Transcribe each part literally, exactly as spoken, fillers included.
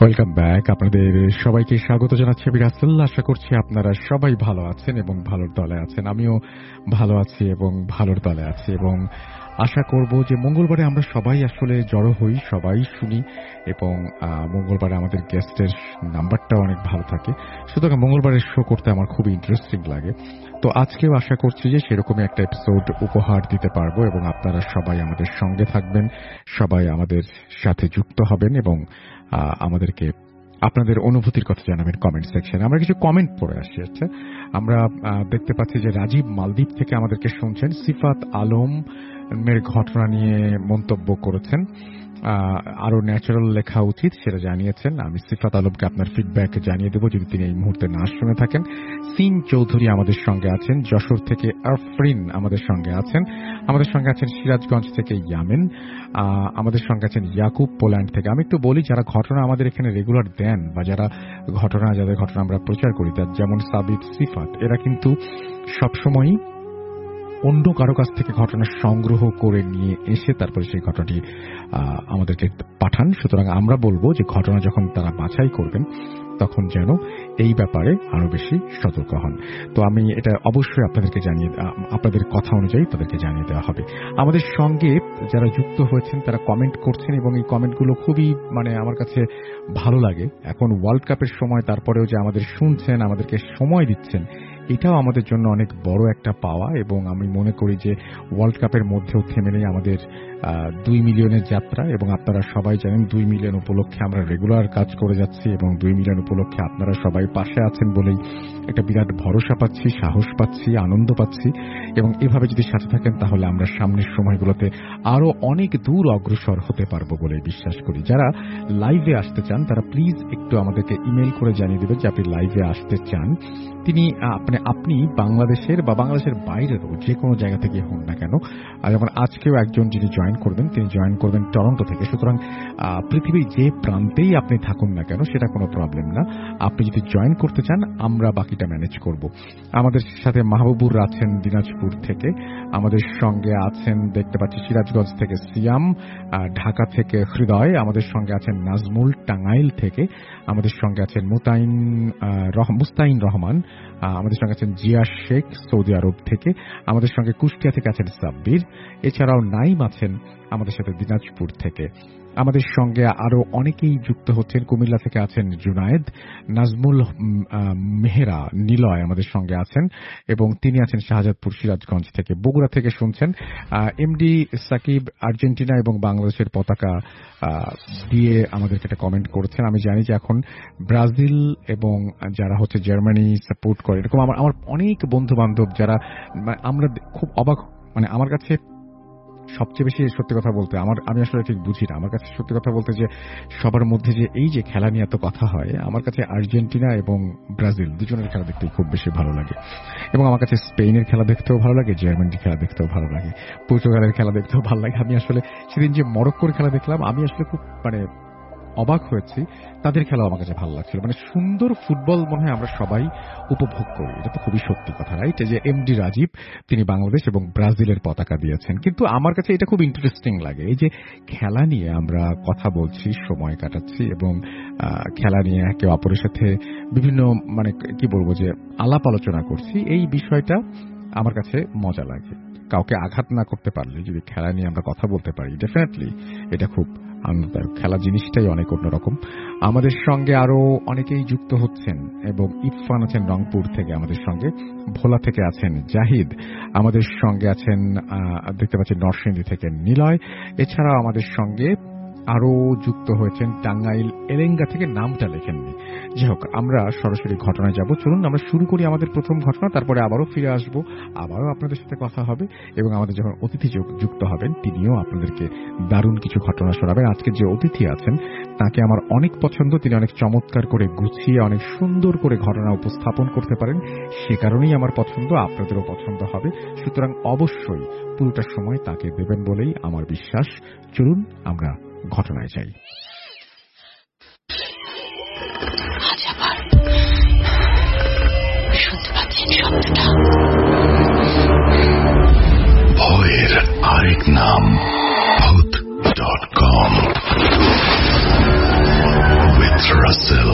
Welcome back. আপনাদের সবাইকে স্বাগত জানাচ্ছি আমি রাসেল। আশা করছি আপনারা সবাই ভালো আছেন এবং ভালোর দলে আছেন। আমিও ভালো আছি এবং ভালোর দলে আছি এবং আশা করব যে মঙ্গলবারে আমরা সবাই আসলে জড়ো হই, সবাই শুনি এবং মঙ্গলবারে আমাদের গেস্টের নাম্বারটা অনেক ভালো থাকে। সুতরাং মঙ্গলবারের শো করতে আমার খুব ইন্টারেস্টিং লাগে। তো আজকেও আশা করছি যে সেরকমই একটা এপিসোড উপহার দিতে পারবো এবং আপনারা সবাই আমাদের সঙ্গে থাকবেন, সবাই আমাদের সাথে যুক্ত হবেন এবং আমাদেরকে আপনাদের অনুভূতির কথা জানাবেন কমেন্ট সেকশনে। আমরা কিছু কমেন্ট পড়ে আসছি। আচ্ছা, আমরা দেখতে পাচ্ছি যে রাজীব মালদ্বীপ থেকে আমাদেরকে শুনছেন। সিফাত আলম এর ঘটনা নিয়ে মন্তব্য করেছেন, আরো ন্যাচারাল লেখা উচিত সেটা জানিয়েছেন। আমি সিফাত আলমকে আপনার ফিডব্যাক জানিয়ে দেবো যদি তিনি এই মুহূর্তে না শুনে থাকেন। সিন চৌধুরী আমাদের সঙ্গে আছেন। যশোর থেকে আরফরিন আমাদের সঙ্গে আছেন। আমাদের সঙ্গে আছেন সিরাজগঞ্জ থেকে ইয়ামিন। আমাদের সঙ্গে আছেন ইয়াকুব পোল্যান্ড থেকে। আমি একটু বলি, যারা ঘটনা আমাদের এখানে রেগুলার দেন বা যারা ঘটনা যাদের ঘটনা আমরা প্রচার করি, তার যেমন সাবিত, সিফাত, এরা কিন্তু সবসময়ই অন্য কারো কাছ থেকে ঘটনা সংগ্রহ করে নিয়ে এসে তারপরে সেই ঘটনাটি আমাদেরকে পাঠান। সুতরাং আমরা বলবো যে ঘটনা যখন তারা বাছাই করবেন তখন যেন এই ব্যাপারে আরো বেশি সতর্ক হন। তো আমি এটা অবশ্যই আপনাদেরকে জানিয়ে, আপনাদের কথা অনুযায়ী তাদেরকে জানিয়ে দেওয়া হবে। আমাদের সঙ্গে যারা যুক্ত হয়েছেন তারা কমেন্ট করছেন এবং এই কমেন্টগুলো খুবই মানে আমার কাছে ভালো লাগে। এখন ওয়ার্ল্ড কাপের সময় তারপরেও যে আমাদের শুনছেন, আমাদেরকে সময় দিচ্ছেন, এটাও আমাদের জন্য অনেক বড় একটা পাওয়া এবং আমি মনে করি যে ওয়ার্ল্ড কাপের মধ্যেও থেমে নেই আমাদের দুই মিলিয়নের যাত্রা এবং আপনারা সবাই জানেন দুই মিলিয়ন উপলক্ষে আমরা রেগুলার কাজ করে যাচ্ছি এবং দুই মিলিয়ন উপলক্ষে আপনারা সবাই পাশে আছেন বলেই একটা বিরাট ভরসা পাচ্ছি, সাহস পাচ্ছি, আনন্দ পাচ্ছি এবং এভাবে যদি সাথে থাকেন তাহলে আমরা সামনের সময়গুলোতে আরো অনেক দূর অগ্রসর হতে পারবো বলে বিশ্বাস করি। যারা লাইভে আসতে চান তারা প্লিজ একটু আমাদেরকে ইমেল করে জানিয়ে দেবেন যে আপনি লাইভে আসতে চান। তিনি আপনি আপনি বাংলাদেশের বা বাংলাদেশের বাইরেরও যে কোনো জায়গা থেকে হন না কেন, যেমন আজকেও একজন যিনি জয়েন করবেন তিনি জয়েন করবেন টরন্টো থেকে। সুতরাং পৃথিবীর যে প্রান্তেই আপনি থাকুন না কেন সেটা কোনো প্রবলেম না। আপনি যদি জয়েন করতে চান আমরা বাকিটা ম্যানেজ করব। আমাদের সাথে মাহবুবুর আছেন দিনাজপুর থেকে। আমাদের সঙ্গে আছেন দেখতে পাচ্ছি সিরাজগঞ্জ থেকে সিয়াম, ঢাকা থেকে হৃদয়। আমাদের সঙ্গে আছেন নাজমুল টাঙ্গাইল থেকে। আমাদের সঙ্গে আছেন মুতাইন মুস্তাইন রহমান। আমাদের সঙ্গে আছেন জিয়া শেখ সৌদি আরব থেকে। আমাদের সঙ্গে কুষ্টিয়া থেকে আছেন সাব্বির। এছাড়াও নাইম আছেন আমাদের সাথে দিনাজপুর থেকে। আমাদের সঙ্গে আরো অনেকেই যুক্ত হচ্ছেন। কুমিল্লা থেকে আছেন জুনায়েদ, নাজমুল মেহেরা নিলয় আমাদের সঙ্গে আছেন এবং তিনি আছেন শাহজাদপুর সিরাজগঞ্জ থেকে। বগুড়া থেকে শুনছেন এমডি সাকিব আর্জেন্টিনা এবং বাংলাদেশের পতাকা দিয়ে আমাদেরকে একটা কমেন্ট করেছেন। আমি জানি যে এখন ব্রাজিল এবং যারা হচ্ছে জার্মানি সাপোর্ট করে এরকম আমার আমার অনেক বন্ধু বান্ধব যারা আমরা খুব অবাক, মানে আমার কাছে সবচেয়ে বেশি সত্যি কথা বলতে আমার আমি আসলে ঠিক বুঝি না। আমার কাছে সত্যি কথা বলতে যে সবার মধ্যে যে এই যে খেলা নিয়ে এত কথা হয়, আমার কাছে আর্জেন্টিনা এবং ব্রাজিল দুজনের খেলা দেখতে খুব বেশি ভালো লাগে এবং আমার কাছে স্পেনের খেলা দেখতেও ভালো লাগে, জার্মানির খেলা দেখতেও ভালো লাগে, পর্তুগালের খেলা দেখতেও ভালো লাগে। আমি আসলে সেদিন যে মরক্কোর খেলা দেখলাম আমি আসলে খুব মানে অবাক হয়েছি, তাদের খেলাও আমার কাছে ভালো লাগছিল। মানে সুন্দর ফুটবল মনে হয় আমরা সবাই উপভোগ করি, এটা তো খুবই সত্যি কথা, রাইট? যে এমডি রাজীব তিনি বাংলাদেশ এবং ব্রাজিলের পতাকা দিয়েছেন, কিন্তু আমার কাছে এটা খুব ইন্টারেস্টিং লাগে এই যে খেলা নিয়ে আমরা কথা বলছি, সময় কাটাচ্ছি এবং খেলা নিয়ে একে অপরের সাথে বিভিন্ন মানে কি বলবো যে আলাপ আলোচনা করছি। এই বিষয়টা আমার কাছে মজা লাগে। কাউকে আঘাত না করতে পারলে যদি খেলা নিয়ে আমরা কথা বলতে পারি, ডেফিনেটলি এটা খুব আনন্দদায়ক। খেলা জিনিসটাই অনেক অন্যরকম। আমাদের সঙ্গে আরো অনেকেই যুক্ত হচ্ছেন এবং ইরফান আছেন রংপুর থেকে আমাদের সঙ্গে, ভোলা থেকে আছেন জাহিদ, আমাদের সঙ্গে আছেন দেখতে পাচ্ছি নরসিংদী থেকে নিলয়। এছাড়াও আমাদের সঙ্গে আরো যুক্ত হয়েছেন টাঙ্গাইল এলেঙ্গা থেকে, নামটা লেখেননি। যাই হোক, আমরা সরাসরি ঘটনায় যাব। চলুন আমরা শুরু করি আমাদের প্রথম ঘটনা, তারপরে আবারও ফিরে আসবো, আবারও আপনাদের সাথে কথা হবে এবং আমাদের যখন অতিথি যুক্ত হবেন তিনিও আপনাদেরকে দারুণ কিছু ঘটনা শোনাবেন। আজকে যে অতিথি আছেন তাকে আমার অনেক পছন্দ, তিনি অনেক চমৎকার করে গুছিয়ে অনেক সুন্দর করে ঘটনা উপস্থাপন করতে পারেন, সে কারণেই আমার পছন্দ, আপনাদেরও পছন্দ হবে। সুতরাং অবশ্যই পুরোটা সময় তাকে দেবেন বলেই আমার বিশ্বাস। চলুন আমরা ঘটনায় যাই। ভয়ের আরেক নাম Bhoot dot com with Russell.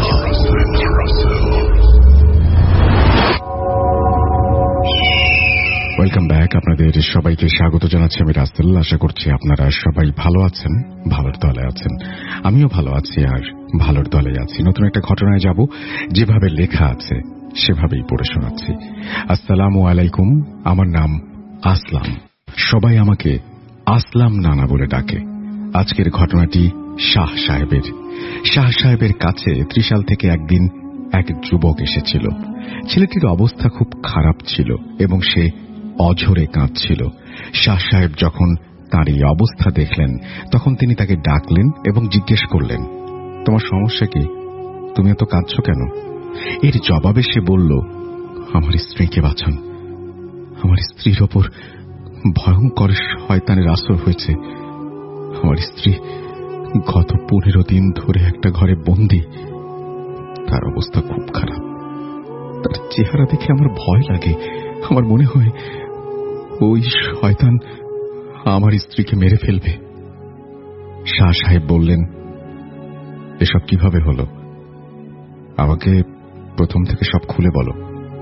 Welcome back. আপনাদের সবাইকে স্বাগত জানাচ্ছি আমি রাসেল। আশা করছি আপনারা সবাই ভালো আছেন, ভালোর দলে আছেন। আমিও ভালো আছি আর ভালোর দলে আছি। নতুন একটা ঘটনায় যাব, যেভাবে লেখা আছে সেভাবেই পড়ে শোনাচ্ছি। আসসালামু আলাইকুম। আমার নাম আসলাম, সবাই আমাকে আসলাম নানা বলে ডাকে। আজকের ঘটনাটি শাহ সাহেবের। শাহ সাহেবের কাছে ত্রিশাল থেকে একদিন এক যুবক এসেছিল। ছেলেটির অবস্থা খুব খারাপ ছিল এবং সে অঝরে কাঁদছিল। শাহ সাহেব যখন তার এই অবস্থা দেখলেন তখন তিনি তাকে ডাকলেন এবং জিজ্ঞেস করলেন, তোমার সমস্যা কি? তুমি এত কাঁদছ কেন? এর জবাবে সে বলল, আমার স্ত্রীকে বাঁচান। আমার স্ত্রীর ওপর ভয়ঙ্কর শয়তানের আসর হয়েছে। আমার স্ত্রী গত পনেরো দিন ধরে একটা ঘরে বন্দী। তার অবস্থা খুব খারাপ। তার চেহারা দেখে আমার ভয় লাগে। আমার মনে হয় ওই শয়তান আমার স্ত্রীকে মেরে ফেলবে। শাহ সাহেব বললেন, এসব কিভাবে হলো? আমাকে প্রথম থেকে সব খুলে বলো।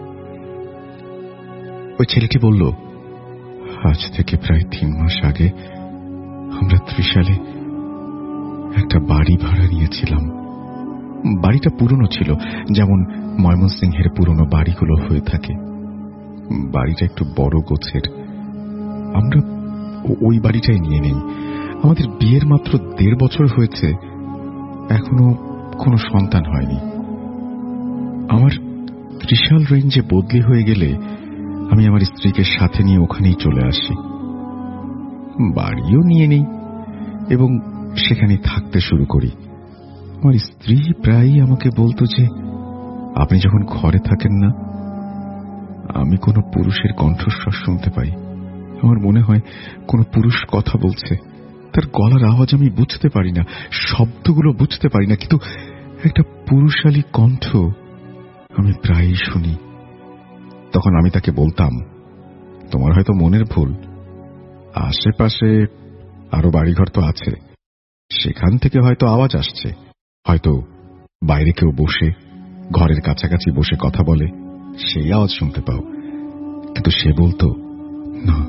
ওই ছেলেটি বলল, আজ থেকে প্রায় তিন মাস আগে আমরা ত্রিশালে একটা বাড়ি ভাড়া নিয়েছিলাম। বাড়িটা পুরনো ছিল, যেমন ময়মনসিংহের পুরনো বাড়িগুলো হয়ে থাকে। বাড়িটা একটু বড় গোছের। আমরা ওই বাড়িটাই নিয়ে নেই। আমাদের বিয়ের মাত্র দেড় বছর হয়েছে, এখনো কোনো সন্তান হয়নি। আমার ত্রিশাল রেঞ্জে বদলি হয়ে গেলে আমি আমার স্ত্রীকে সাথে নিয়ে ওখানেই চলে আসি। বাড়িও নিয়ে নেই এবং সেখানে থাকতে শুরু করি। আমার স্ত্রী প্রায়ই আমাকে বলতো যে আপনি যখন ঘরে থাকেন না, আমি কোনো পুরুষের কণ্ঠস্বর শুনতে পাই। আমার মনে হয় কোনো পুরুষ কথা বলছে। তার গলার আওয়াজ আমি বুঝতে পারি না, শব্দগুলো বুঝতে পারি না, কিন্তু একটা পুরুষালী কণ্ঠ আমি প্রায়ই শুনি। তখন আমি তাকে বলতাম, তোমার হয়তো মনের ভুল। আশেপাশে আরো বাড়িঘর তো আছে, সেখান থেকে হয়তো আওয়াজ আসছে। হয়তো বাইরে কেউ বসে ঘরের কাছাকাছি বসে কথা বলে, সেই আওয়াজ শুনতে পাও। কিন্তু সে বলতো না।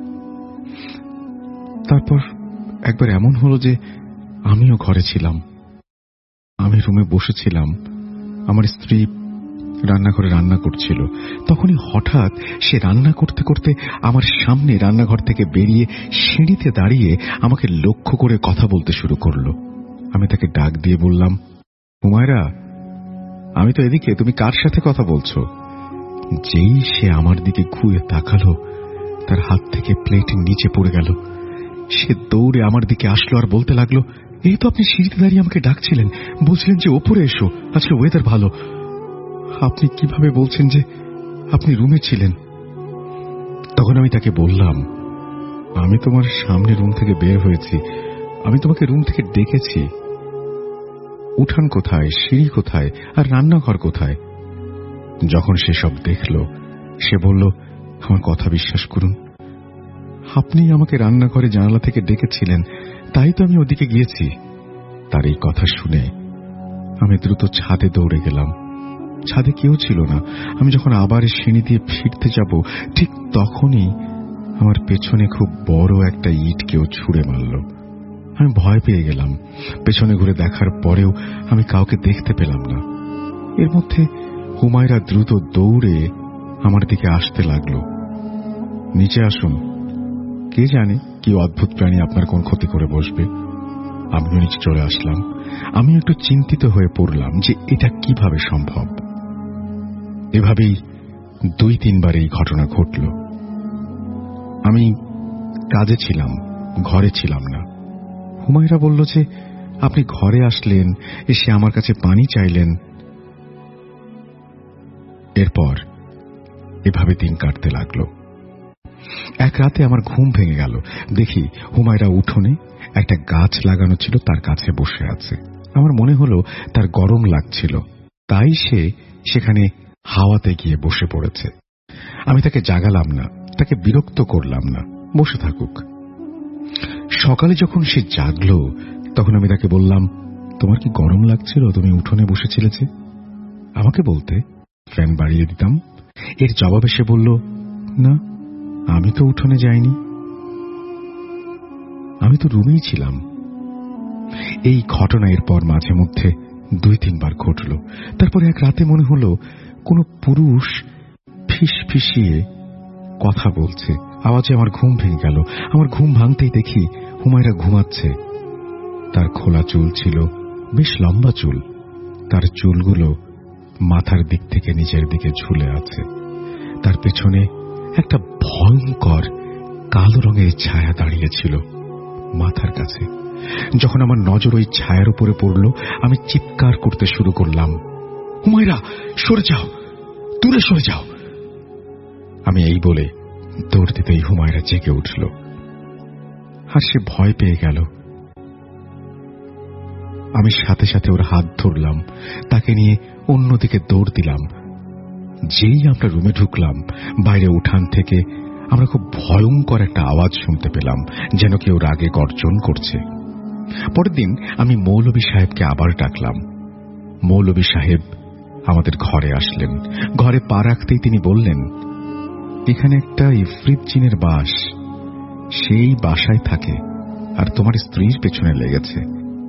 তারপর একবার এমন হলো যে আমিও ঘরে ছিলাম। আমি রুমে বসেছিলাম, আমার স্ত্রী রান্নাঘরে রান্না করছিল। তখনই হঠাৎ সে রান্না করতে করতে আমার সামনে রান্নাঘর থেকে বেরিয়ে সিঁড়িতে দাঁড়িয়ে আমাকে লক্ষ্য করে কথা বলতে শুরু করলো। আমি তাকে ডাক দিয়ে বললাম, হুমায়রা, আমি তো এদিকে, তুমি কার সাথে কথা বলছো? যেই সে আমার দিকে ঘুরে তাকালো, তার হাত থেকে প্লেট নিচে পড়ে গেল। সে দৌড়ে আমার দিকে আসলো আর বলতে লাগলো, এই তো আপনি সিঁড়িতে দাঁড়িয়ে আমাকে ডাকছিলেন, বলছিলেন যে ওপরে এসো, আজকে ওয়েদার ভালো। আপনি কিভাবে বলছেন যে আপনি রুমে ছিলেন? তখন আমি তাকে বললাম, আমি তোমার সামনে রুম থেকে বের হয়েছি, আমি তোমাকে রুম থেকে ডেকেছি। উঠান কোথায়, সিঁড়ি কোথায়, আর রান্নাঘর কোথায়? যখন সে সব দেখল, সে বলল, আমার কথা বিশ্বাস করুন, আপনি আমাকে রান্নাঘরে জানালা থেকে ডেকেছিলেন, তাই তো আমি ওদিকে গিয়েছি। তার এই কথা শুনে আমি দ্রুত ছাদে দৌড়ে গেলাম। ছাদে কেউ ছিল না। আমি যখন আবার সিঁড়ি দিয়ে ফিরতে যাব, ঠিক তখনই আমার পেছনে খুব বড় একটা ইট কেউ ছুঁড়ে মারল। আমি ভয় পেয়ে গেলাম। পেছনে ঘুরে দেখার পরেও আমি কাউকে দেখতে পেলাম না। এর মধ্যে হুমায়রা দ্রুত দৌড়ে আমার দিকে আসতে লাগলো। নিচে আসুন, কে জানে কি অদ্ভুত প্রাণী আপনার কোন ক্ষতি করে বসবে। আমিও নিচে চলে আসলাম। আমি একটু চিন্তিত হয়ে পড়লাম যে এটা কিভাবে সম্ভব। এভাবেই দুই তিনবার এই ঘটনা ঘটল। আমি কাজে ছিলাম, ঘরে ছিলাম না। হুমায়রা বলল যে আপনি ঘরে আসলেন, এসে আমার কাছে পানি চাইলেন। এরপর এভাবে দিন কাটতে লাগলো। এক রাতে আমার ঘুম ভেঙে গেল। দেখি হুমায়রা উঠোনে একটা গাছ লাগানো ছিল, তার কাছে বসে আছে। আমার মনে হলো তার গরম লাগছিল, তাই সে সেখানে হাওয়াতে গিয়ে বসে পড়েছে। আমি তাকে জাগালাম না, তাকে বিরক্ত করলাম না, বসে থাকুক। সকালে যখন সে জাগল তখন আমি তাকে বললাম, তোমার কি গরম লাগছিল? তুমি উঠোনে বসেছিলে যে? আমাকে বলতে, ফ্যান বাড়িয়ে দিতাম। এর জবাবে সে বলল, না, আমি তো উঠোনে যাইনি, আমি তো রুমেই ছিলাম। এই ঘটনা এরপর মাঝে মধ্যে দুই তিনবার ঘটল। তারপরে এক রাতে মনে হলো কোনো পুরুষ ফিস ফিসিয়ে কথা বলছে। আওয়াজে আমার ঘুম ভেঙে গেল। আমার ঘুম ভাঙতেই দেখি হুমায়রা ঘুমাচ্ছে। তার খোলা চুল ছিল, বেশ লম্বা চুল। তার চুলগুলো মাথার দিক থেকে নিচের দিকে ঝুলে আছে। তার পেছনে একটা ভয়ঙ্কর কালো রঙের ছায়া দাঁড়িয়েছিল মাথার কাছে। যখন আমার নজর ওই ছায়ার উপরে পড়ল, আমি চিৎকার করতে শুরু করলাম, হুমায়রা, সরে যাও, দূরে সরে যাও। আমি এই বলে দৌড় দিতেই হুমায়রা জেগে উঠল, আর সে ভয় পেয়ে গেল। আমি সাথে সাথে ওর হাত ধরলাম, তাকে নিয়ে অন্যদিকে দৌড় দিলাম। যেই আমরা রুমে ঢুকলাম, বাইরে উঠান থেকে আমরা খুব ভয়ঙ্কর একটা আওয়াজ শুনতে পেলাম, যেন কেউ রাগে গর্জন করছে। পরের দিন আমি মৌলভী সাহেবকে আবার ডাকলাম। মৌলভী সাহেব আমাদের ঘরে আসলেন। ঘরে পা রাখতেই তিনি বললেন, এখানে একটা ইফরিত জিনের বাস, সেই বাসায় থাকে, আর তোমার স্ত্রীর পেছনে লেগেছে।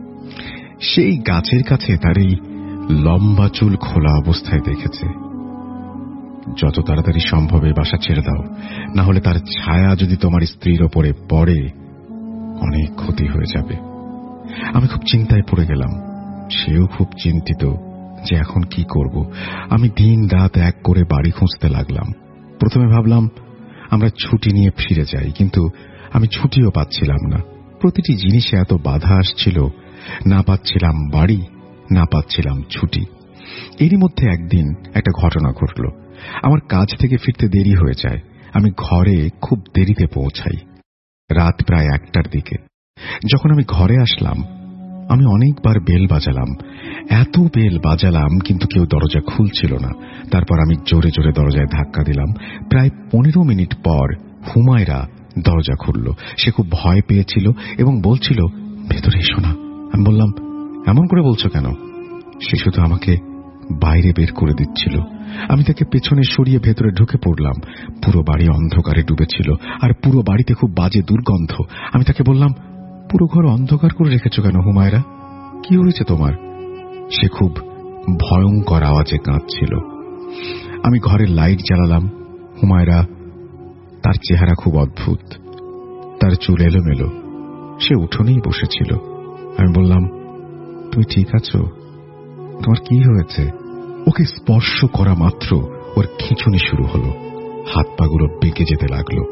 সেই গাছের কাছে তার এই লম্বা চুল খোলা অবস্থায় দেখেছে। যত তাড়াতাড়ি সম্ভব এই বাসা ছেড়ে দাও, না হলে তার ছায়া যদি তোমার স্ত্রীর ওপরে পড়ে অনেক ক্ষতি হয়ে যাবে। আমি খুব চিন্তায় পড়ে গেলাম। সেও খুব চিন্তিত যে এখন কি করব। আমি দিন রাত এক করে বাড়ি খুঁজতে লাগলাম। প্রথমে ভাবলাম আমরা ছুটি নিয়ে ফিরে যাই, কিন্তু আমি ছুটিও পাচ্ছিলাম না। প্রতিটি জিনিসে এত বাধা আসছিল, না পাচ্ছিলাম বাড়ি, না পাচ্ছিলাম ছুটি। এরই মধ্যে একদিন একটা ঘটনা ঘটল। আমার কাজ থেকে ফিরতে দেরি হয়ে যায়। আমি ঘরে খুব দেরিতে পৌঁছাই, রাত প্রায় একটার দিকে। যখন আমি ঘরে আসলাম, আমি অনেকবার বেল বাজালাম, এত বেল বাজালাম, কিন্তু কেউ দরজা খুলছিল না। তারপর আমি জোরে জোরে দরজায় ধাক্কা দিলাম। প্রায় পনেরো মিনিট পর হুমায়রা দরজা খুলল। সে খুব ভয় পেয়েছিল এবং বলছিল, ভেতরে এসো না। আমি বললাম, এমন করে বলছো কেন? সে শুধু আমাকে বাইরে বের করে দিচ্ছিল। আমি তাকে পেছনে সরিয়ে ভেতরে ঢুকে পড়লাম। পুরো বাড়ি অন্ধকারে ডুবেছিল, আর পুরো বাড়িতে খুব বাজে দুর্গন্ধ। আমি তাকে বললাম, পুরো ঘর অন্ধকার করে রেখেছ কেন হুমায়রা? কি হয়েছে তোমার? সে খুব ভয়ঙ্কর আওয়াজে কাঁদছিল। আমি ঘরের লাইট জ্বালালাম। হুমায়রা, তার চেহারা খুব অদ্ভুত, তার চুল এলোমেলো। সে উঠোনেই বসেছিল। আমি বললাম, তুমি ঠিক আছো? তোমার কি হয়েছে? ওকে স্পর্শ করা মাত্র ওর খিঁচুনি শুরু হলো, হাত পাগুলো বেঁকে যেতে লাগলো।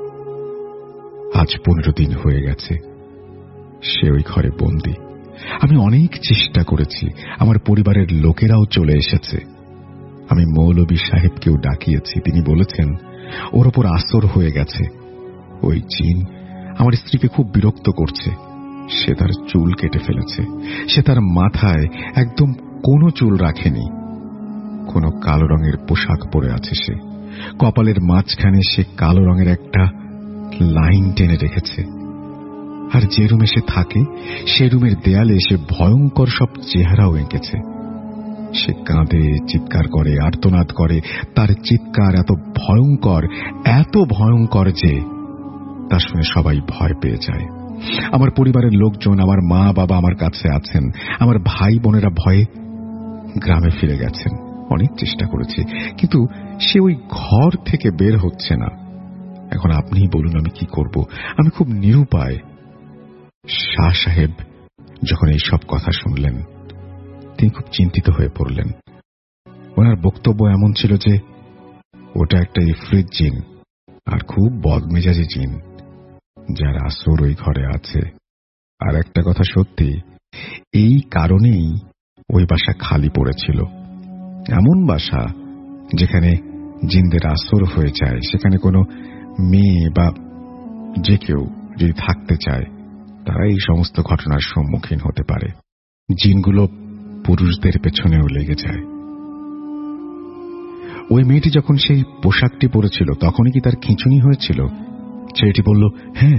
আজ পনেরো দিন হয়ে গেছে সে ওই ঘরে বন্দী। আমি অনেক চেষ্টা করেছি, আমার পরিবারের লোকেরাও চলে এসেছে। আমি মৌলভী সাহেবকেও ডাকিয়েছি। তিনি বলেছেন ওর ওপর আসর হয়ে গেছে। ওই জিন আমার স্ত্রীকে খুব বিরক্ত করছে। সে তার চুল কেটে ফেলেছে। সে তার মাথায় একদম কোনো চুল রাখেনি। কোনো কালো রঙের পোশাক পরে আছে সে। কপালের মাঝখানে সে কালো রঙের একটা লাইন টেনে রেখেছে। আর যে রুমে সে থাকে, সে রুমের দেয়ালে সে ভয়ঙ্কর সব চেহারাও এঁকেছে। সে কাঁদে, চিৎকার করে, আর্তনাদ করে। তার চিৎকার এত ভয়ঙ্কর, এত ভয়ঙ্কর যে তা শুনে সবাই ভয় পেয়ে যায়। আমার পরিবারের লোকজন, আমার মা বাবা আমার কাছে আছেন। আমার ভাই বোনেরা ভয়ে গ্রামে ফিরে গেছেন। অনেক চেষ্টা করেছি, কিন্তু সে ওই ঘর থেকে বের হচ্ছে না। এখন আপনিই বলুন আমি কি করব? আমি খুব নিরুপায়। শাহ সাহেব যখন এই সব কথা শুনলেন, তিনি খুব চিন্তিত হয়ে পড়লেন। ওনার বক্তব্য এমন ছিল যে ওটা একটা ইফরিত জিন, আর খুব বদমেজাজি জিন, যার আসর ওই ঘরে আছে। আর একটা কথা সত্যি, এই কারণেই ওই বাসা খালি পড়েছিল। এমন বাসা যেখানে জিনদের আসর হয়ে যায়, সেখানে কোনো মেয়ে বা যে কেউ যদি থাকতে চায়, তারা এই সমস্ত ঘটনার সম্মুখীন হতে পারে। জিনগুলো পুরুষদের পেছনেও লেগে যায়। ওই মেয়েটি যখন সেই পোশাকটি পরেছিল, তখনই কি তার খিঁচুনি হয়েছিল? ছেলেটি বলল, হ্যাঁ,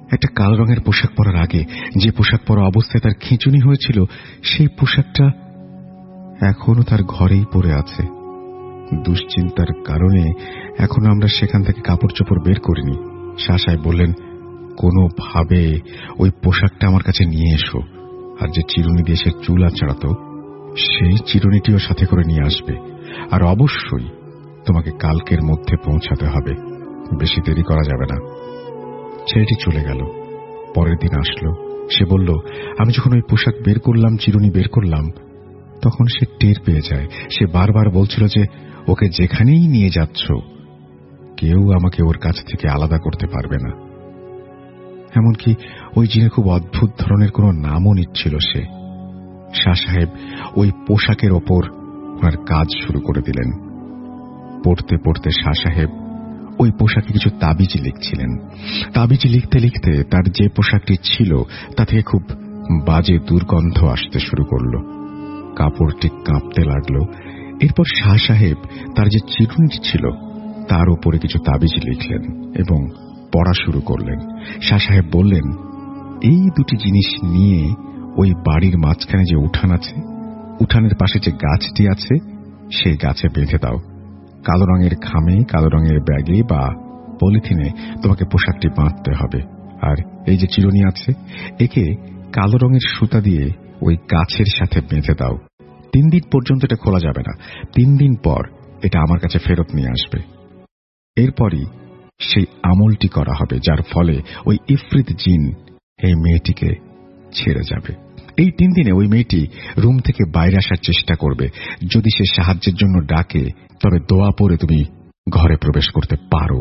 একটা কালো রঙের পোশাক পরার আগে যে পোশাক পরা অবস্থায় তার খিঁচুনি হয়েছিল সেই পোশাকটা এখনো তার ঘরেই পড়ে আছে। দুশ্চিন্তার কারণে এখনো আমরা সেখান থেকে কাপড় চোপড় বের করিনি। শাহ সাহেব বললেন, কোনোভাবে ওই পোশাকটা আমার কাছে নিয়ে এসো, আর যে চিরুনি দিয়ে সে চুল আঁচড়াতো সেই চিরুনিটিও সাথে করে নিয়ে আসবে, আর অবশ্যই তোমাকে কালকের মধ্যে পৌঁছাতে হবে, বেশি দেরি করা যাবে না। ছেলেটি চলে গেল। পরের দিন আসলো। সে বলল, আমি যখন ওই পোশাক বের করলাম, চিরুনি বের করলাম, তখন সে টের পেয়ে যায়। সে বারবার বলছিল যে ওকে যেখানেই নিয়ে যাচ্ছ কেউ আমাকে ওর কাছ থেকে আলাদা করতে পারবে না। এমনকি ওই জিনে খুব অদ্ভুত ধরনের কোনো নামও নিচ্ছিল সে। শাহ সাহেব ওই পোশাকের ওপর ওনার কাজ শুরু করে দিলেন। পড়তে পড়তে শাহ সাহেব ওই পোশাকে কিছু তাবিজ লিখছিলেন। তাবিজ লিখতে লিখতে তার যে পোশাকটি ছিল তা থেকে খুব বাজে দুর্গন্ধ আসতে শুরু করল। কাপড়টি কাঁপতে লাগলো। এরপর শাহ সাহেব তার যে চিরুনিটি ছিল তার উপরে কিছু তাবিজ লিখলেন এবং পড়া শুরু করলেন। শাহ সাহেব বললেন, এই দুটি জিনিস নিয়ে ওই বাড়ির মাঝখানে যে উঠান আছে, উঠানের পাশে যে গাছটি আছে সেই গাছে বেঁধে দাও। কালো রঙের খামে, কালো রঙের ব্যাগে বা পলিথিনে তোমাকে পোশাকটি বাঁধতে হবে। আর এই যে চিরুনি আছে, একে কালো রঙের সুতা দিয়ে ওই গাছের সাথে বেঁধে দাও। তিন দিন পর্যন্ত এটা খোলা যাবে না। তিন দিন পর এটা আমার কাছে ফেরত নিয়ে আসবে। এরপরই সেই আমলটি করা হবে, যার ফলে ওই ইফরিত জিন এই মেয়েটিকে ছেড়ে যাবে। এই তিন দিনে ওই মেয়েটি রুম থেকে বাইরে আসার চেষ্টা করবে। যদি সে সাহায্যের জন্য ডাকে তবে দোয়া পড়ে তুমি ঘরে প্রবেশ করতে পারো।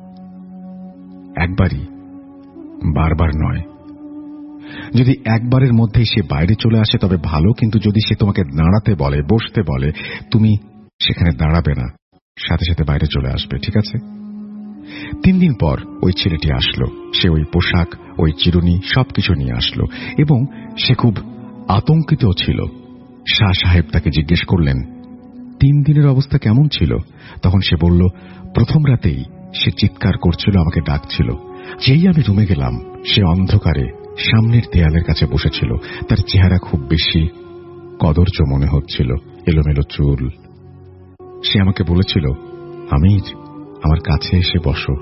একবারই, বারবার নয়। যদি একবারের মধ্যেই সে বাইরে চলে আসে তবে ভালো, কিন্তু যদি সে তোমাকে দাঁড়াতে বলে, বসতে বলে, তুমি সেখানে দাঁড়াবে না, সাথে সাথে বাইরে চলে আসবে, ঠিক আছে? তিন দিন পর ওই ছেলেটি আসলো। সে ওই পোশাক, ওই চিরুনি সবকিছু নিয়ে আসলো এবং সে খুব আতঙ্কিত ছিল। শাহ সাহেব তাকে জিজ্ঞেস করলেন, তিন দিনের অবস্থা কেমন ছিল? তখন সে বলল, প্রথম রাতেই সে চিৎকার করছিল, আমাকে ডাকছিল। যেই আমি রুমে গেলাম সে অন্ধকারে সামনের দেয়ালের কাছে বসেছিল। তার চেহারা খুব বেশি কদর্য মনে হচ্ছিল, এলোমেলো চুল। সে আমাকে বলেছিল, আমির, আমার কাছে এসে বসো,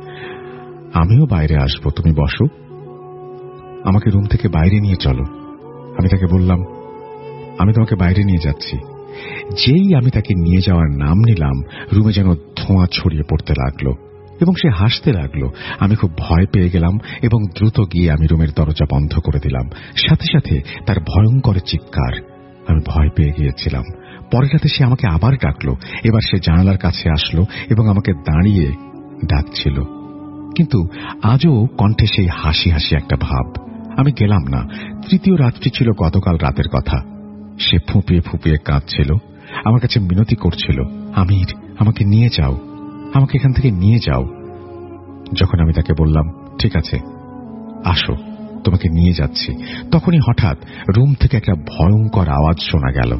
আমিও বাইরে আসবো, তুমি বসো, আমাকে রুম থেকে বাইরে নিয়ে চলো। আমি তাকে বললাম, আমি তোমাকে বাইরে নিয়ে যাচ্ছি। যেই আমি তাকে নিয়ে যাওয়ার নাম নিলাম, রুমে যেন ধোঁয়া ছড়িয়ে পড়তে লাগলো এবং সে হাসতে লাগলো। আমি খুব ভয় পেয়ে গেলাম এবং দ্রুত গিয়ে আমি রুমের দরজা বন্ধ করে দিলাম। সাথে সাথে তার ভয়ঙ্কর চিৎকার। আমি ভয় পেয়ে গিয়েছিলাম। পরের রাতে সে আমাকে আবার ডাকলো। এবার সে জানালার কাছে আসলো এবং আমাকে দাঁড়িয়ে ডাকছিল, কিন্তু আজও কণ্ঠে সেই হাসি হাসি একটা ভাব। আমি গেলাম না। তৃতীয় রাতটি ছিল গতকাল রাতের কথা। সে ফুঁপিয়ে ফুঁপিয়ে কাঁদছিল, আমার কাছে মিনতি করছিল, আমির, আমাকে নিয়ে যাও, আমাকে এখান থেকে নিয়ে যাও। যখন আমি তাকে বললাম, ঠিক আছে, আসো, তোমাকে নিয়ে যাচ্ছি, তখনই হঠাৎ রুম থেকে একটা ভয়ঙ্কর আওয়াজ শোনা গেল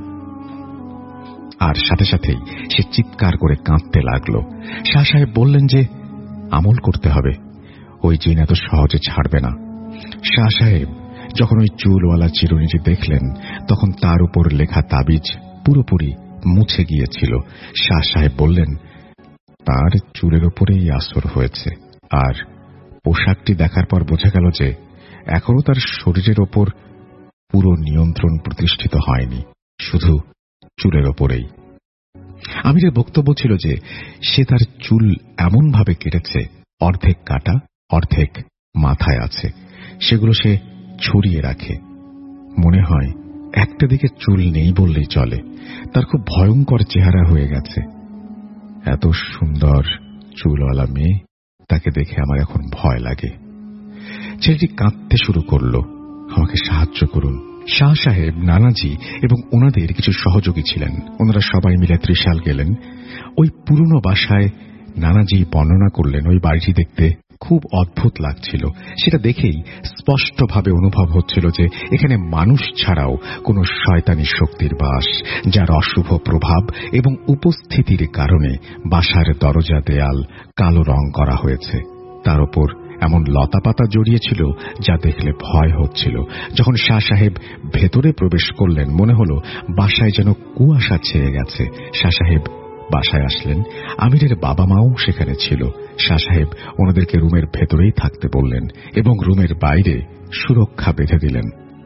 আর সাথে সাথেই সে চিৎকার করে কাঁদতে লাগলো। শাহ সাহেব বললেন যে আমল করতে হবে, ওই জিন এত সহজে ছাড়বে না। শাহ সাহেব যখন ওই চুলওয়ালা চিরুনিটি দেখলেন তখন তার উপর লেখা তাবিজ পুরোপুরি মুছে গিয়েছিল। শাহ সাহেব বললেন, তার চুলের উপরেই আসর হয়েছে, আর পোশাকটি দেখার পর বোঝা গেল যে এখনো তার শরীরের ওপর পুরো নিয়ন্ত্রণ প্রতিষ্ঠিত হয়নি, শুধু চুলের ওপরেই। আমিরের বক্তব্য ছিল যে সে তার চুল এমনভাবে কেটেছে, অর্ধেক কাটা, অর্ধেক মাথায় আছে, সেগুলো সে ছড়িয়ে রাখে। মনে হয় একটা দিকে চুল নেই বললেই চলে। তার খুব ভয়ঙ্কর চেহারা হয়ে গেছে। এত সুন্দর চুলওয়ালা মেয়ে, তাকে দেখে আমার এখন ভয় লাগে। ছেলেটি কাঁদতে শুরু করল, আমাকে সাহায্য করুন। শাহ সাহেব, নানাজি এবং ওনাদের কিছু সহযোগী ছিলেন। ওনারা সবাই মিলে ত্রিশাল গেলেন। ওই পুরনো বাসায় নানাজি বর্ণনা করলেন ওই বাড়িটি দেখতে খুব অদ্ভুত লাগছিল। সেটা দেখেই স্পষ্টভাবে অনুভব হচ্ছিল যে এখানে মানুষ ছাড়াও কোনো শয়তানি শক্তির বাস, যার অশুভ প্রভাব এবং উপস্থিতির কারণে বাসার দরজা দেয়াল কালো রং করা হয়েছে। তার উপর এমন লতাপাতা জড়িয়েছিল যা দেখলে ভয় হচ্ছিল। যখন শাহ সাহেব ভেতরে প্রবেশ করলেন মনে হলো বাসায় যেন কুয়াশা ছেয়ে গেছে। শাহ সাহেব বাসায় আসলেন। আমিরের বাবা মাও সেখানে ছিল। শাহ সাহেব ওনাদেরকে রুমের ভেতরেই থাকতে বললেন এবং রুমের বাইরে সুরক্ষা বেঁধে দিলেন।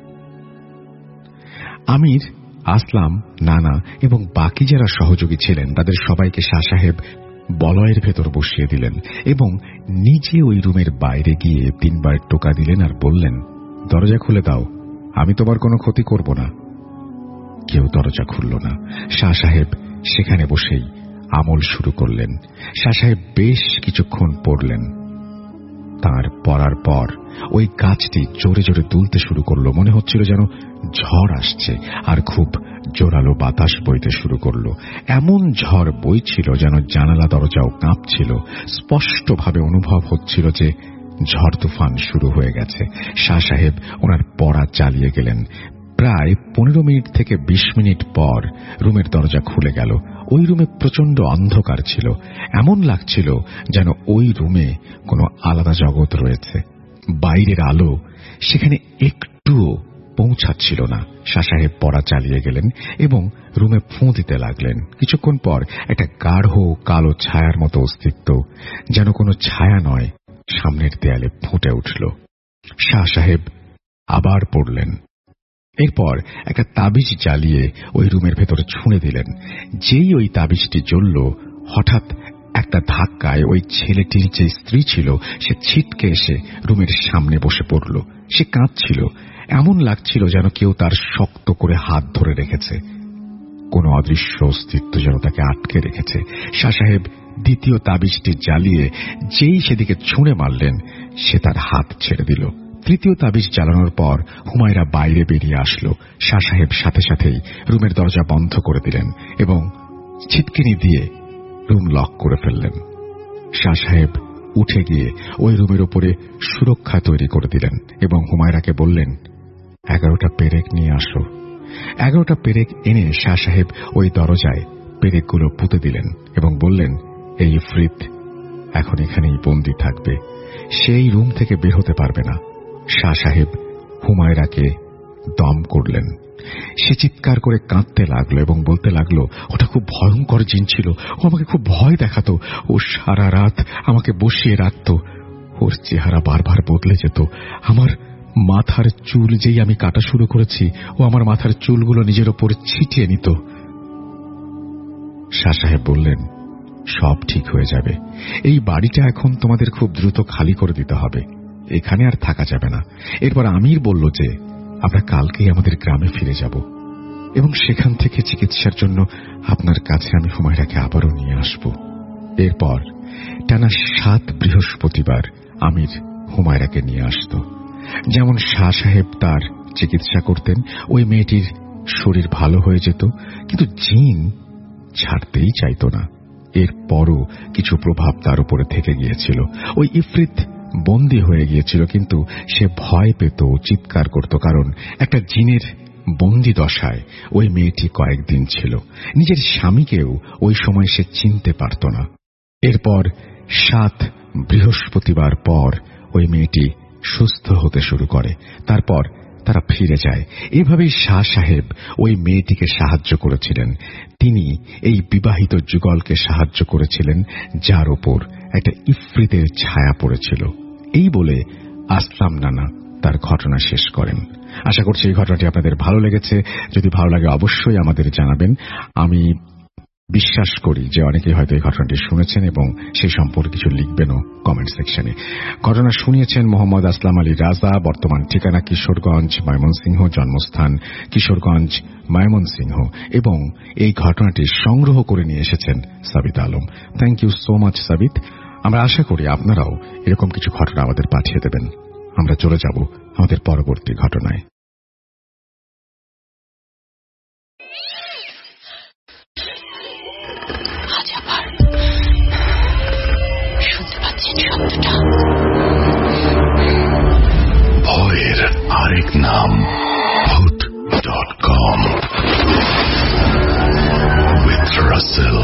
আমির, আসলাম, নানা এবং বাকি যারা সহযোগী ছিলেন তাদের সবাইকে শাহ সাহেব বলয়ের ভেতর বসিয়ে দিলেন এবং নিজে ওই রুমের বাইরে গিয়ে তিনবার টোকা দিলেন আর বললেন, দরজা খুলে দাও, আমি তোমার কোনো ক্ষতি করব না। কেউ দরজা খুলল না। শাহ সাহেব সেখানে বসেই আমল শুরু করলেন। শাহ সাহেব বেশ কিছুক্ষণ পড়লেন। তার পড়ার পর ওই গাছটি জোরে জোরে দুলতে শুরু করলো। মনে হচ্ছিল যেন ঝড় আসছে আর খুব জোরালো বাতাস বইতে শুরু করলো। এমন ঝড় বইছিল যেন জানালা দরজাও কাঁপছিল। স্পষ্টভাবে অনুভব হচ্ছিল যে ঝড় তুফান শুরু হয়ে গেছে। শাহ সাহেব ওনার পড়া চালিয়ে গেলেন। প্রায় পনেরো মিনিট থেকে বিশ মিনিট পর রুমের দরজা খুলে গেল। ওই রুমে প্রচন্ড অন্ধকার ছিল। এমন লাগছিল যেন ওই রুমে কোনো আলাদা জগৎ রয়েছে। বাইরের আলো সেখানে একটুও পৌঁছাচ্ছিল না। শাহ সাহেব পড়া চালিয়ে গেলেন এবং রুমে ফুঁ দিতে লাগলেন। কিছুক্ষণ পর একটা গাঢ় কালো ছায়ার মতো অস্তিত্ব, যেন কোনো ছায়া নয়, সামনের দেয়ালে ফুটে উঠল। শাহ সাহেব আবার পড়লেন। এরপর একটা তাবিজ জ্বালিয়ে ওই রুমের ভেতরে ছুঁড়ে দিলেন। যেই ওই তাবিজটি জ্বলল, হঠাৎ একটা ধাক্কায় ওই ছেলেটির যে স্ত্রী ছিল সে ছিটকে এসে রুমের সামনে বসে পড়ল। সে কাঁদছিল। এমন লাগছিল যেন কেউ তার শক্ত করে হাত ধরে রেখেছে। কোনো অদৃশ্য অস্তিত্ব যেন তাকে আটকে রেখেছে। শাহ সাহেব দ্বিতীয় তাবিজটি জ্বালিয়ে যেই সেদিকে ছুঁড়ে মারলেন, সে তার হাত ছেড়ে দিল। তৃতীয় তাবিজ জ্বালানোর পর হুমায়রা বাইরে বেরিয়ে আসলো। শাহ সাহেব সাথে সাথেই রুমের দরজা বন্ধ করে দিলেন এবং ছিটকিনি দিয়ে রুম লক করে ফেললেন। শাহ সাহেব উঠে গিয়ে ওই রুমের উপরে সুরক্ষা তৈরি করে দিলেন এবং হুমায়রাকে বললেন, এগারোটা পেরেক নিয়ে আসো। এগারোটা পেরেক এনে শাহ সাহেব ওই দরজায় পেরেকগুলো পুঁতে দিলেন এবং বললেন, এই ইফরিত এখন এখানেই বন্দী থাকবে, সেই রুম থেকে বের হতে পারবে না। শাহ সাহেব হুমায়রাকে দম করলেন। সে চিৎকার করে কাঁদতে লাগলো এবং বলতে লাগলো, ওটা খুব ভয়ঙ্কর জিন ছিল, ও আমাকে খুব ভয় দেখাতো, ও সারা রাত আমাকে বসিয়ে রাখত, ওর চেহারা বারবার বদলে যেত, আমার মাথার চুল যেই আমি কাটা শুরু করেছি ও আমার মাথার চুলগুলো নিজের ওপর ছিটিয়ে নিত। শাহ সাহেব বললেন, সব ঠিক হয়ে যাবে, এই বাড়িটা এখন তোমাদের খুব দ্রুত খালি করে দিতে হবে, এখানে আর থাকা যাবে না। এরপর আমির বলল যে আমরা কালকেই আমাদের গ্রামে ফিরে যাব এবং সেখান থেকে চিকিৎসার জন্য আপনার কাছে আমি হুমায়রাকে আবারও নিয়ে আসব। এরপর টানা সাত বৃহস্পতিবার আমির হুমায়রাকে নিয়ে আসত। যেমন শাহ সাহেব তার চিকিৎসা করতেন, ওই মেয়েটির শরীর ভালো হয়ে যেত, কিন্তু জিন ছাড়তেই চাইত না। এরপরও কিছু প্রভাব তার উপরে থেকে গিয়েছিল। ওই ইফরিত বন্দী হয়ে গিয়েছিল, কিন্তু সে ভয় পেত, চিৎকার করত, কারণ একটা জিনের বন্দী দশায় ওই মেয়েটি কয়েকদিন ছিল। নিজের স্বামীকেও ওই সময় সে চিনতে পারত না। এরপর সাত বৃহস্পতিবার পর ওই মেয়েটি সুস্থ হতে শুরু করে। তারপর তারা ফিরে যায়। এভাবেই শাহ সাহেব ওই মেয়েটিকে সাহায্য করেছিলেন। তিনি এই বিবাহিত যুগলকে সাহায্য করেছিলেন যার ওপর একটা ইফরিতের ছায়া পড়েছিল। এই বলে আসলাম নানা তার ঘটনা শেষ করেন। আশা করছি এই ঘটনাটি আপনাদের ভালো লেগেছে। যদি ভালো লাগে অবশ্যই আমাদের জানাবেন। আমি বিশ্বাস করি যে অনেকেই হয়তো এই ঘটনাটি শুনেছেন এবং সেই সম্পর্কে কিছু লিখবেনও কমেন্ট সেকশনে। ঘটনা শুনিয়েছেন মোহাম্মদ আসলাম আলী রাজা, বর্তমান ঠিকানা কিশোরগঞ্জ, ময়মনসিংহ, জন্মস্থান কিশোরগঞ্জ, ময়মনসিংহ, এবং এই ঘটনাটি সংগ্রহ করে নিয়ে এসেছেন Sabit Alam. Thank you so much Sabit. আমরা আশা করি আপনারাও এরকম কিছু ঘটনা আমাদের পাঠিয়ে দেবেন। আমরা চলে যাব আমাদের পরবর্তী ঘটনায়। ভয়ের আরেক নাম Bhoot dot com with Russell.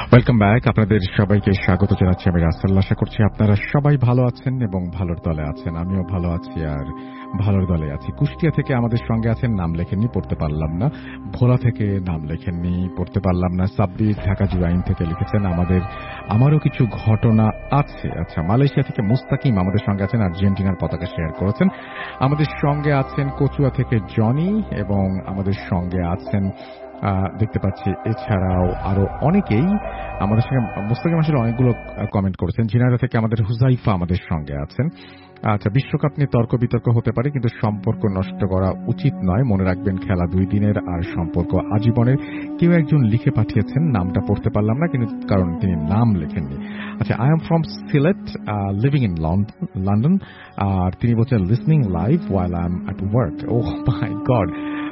Welcome back. আপনাদের সবাইকে স্বাগত জানাচ্ছি আমি রাসেল। আশা করছি আপনারা সবাই ভালো আছেন এবং ভালোর দলে আছেন। আমিও ভালো আছি আর ভালোর দলে আছি। কুষ্টিয়া থেকে আমাদের সঙ্গে আছেন, নাম লেখেননি, পড়তে পারলাম না। ভোলা থেকে নাম লেখেননি, পড়তে পারলাম না। সাব্বির ঢাকা জুরাইন থেকে লিখেছেন আমাদের আমারও কিছু ঘটনা আছে। আচ্ছা, মালয়েশিয়া থেকে মুস্তাকিম আমাদের সঙ্গে আছেন, আর্জেন্টিনার পতাকা শেয়ার করেছেন। আমাদের সঙ্গে আছেন কচুয়া থেকে জনি এবং আমাদের সঙ্গে আছেন দেখতে পাচ্ছি এছাড়াও আরো অনেকেই আমাদের সঙ্গে। মুস্তাকিম আসলে অনেকগুলো কমেন্ট করেছেন। ঝিনাইদহ থেকে আমাদের হুজাইফা আমাদের সঙ্গে আছেন। আচ্ছা, বিশ্বকাপ নিয়ে তর্ক বিতর্ক হতে পারে, কিন্তু সম্পর্ক নষ্ট করা উচিত নয়। মনে রাখবেন, খেলা দুই দিনের আর সম্পর্ক আজীবনের। কেউ একজন লিখে পাঠিয়েছেন, নামটা পড়তে পারলাম না কিন্তু কারণ তিনি নাম লেখেননি। আচ্ছা, I am from Sylhet, living in London. আর তিনি বলছেন listening live while I am at work. Oh my God.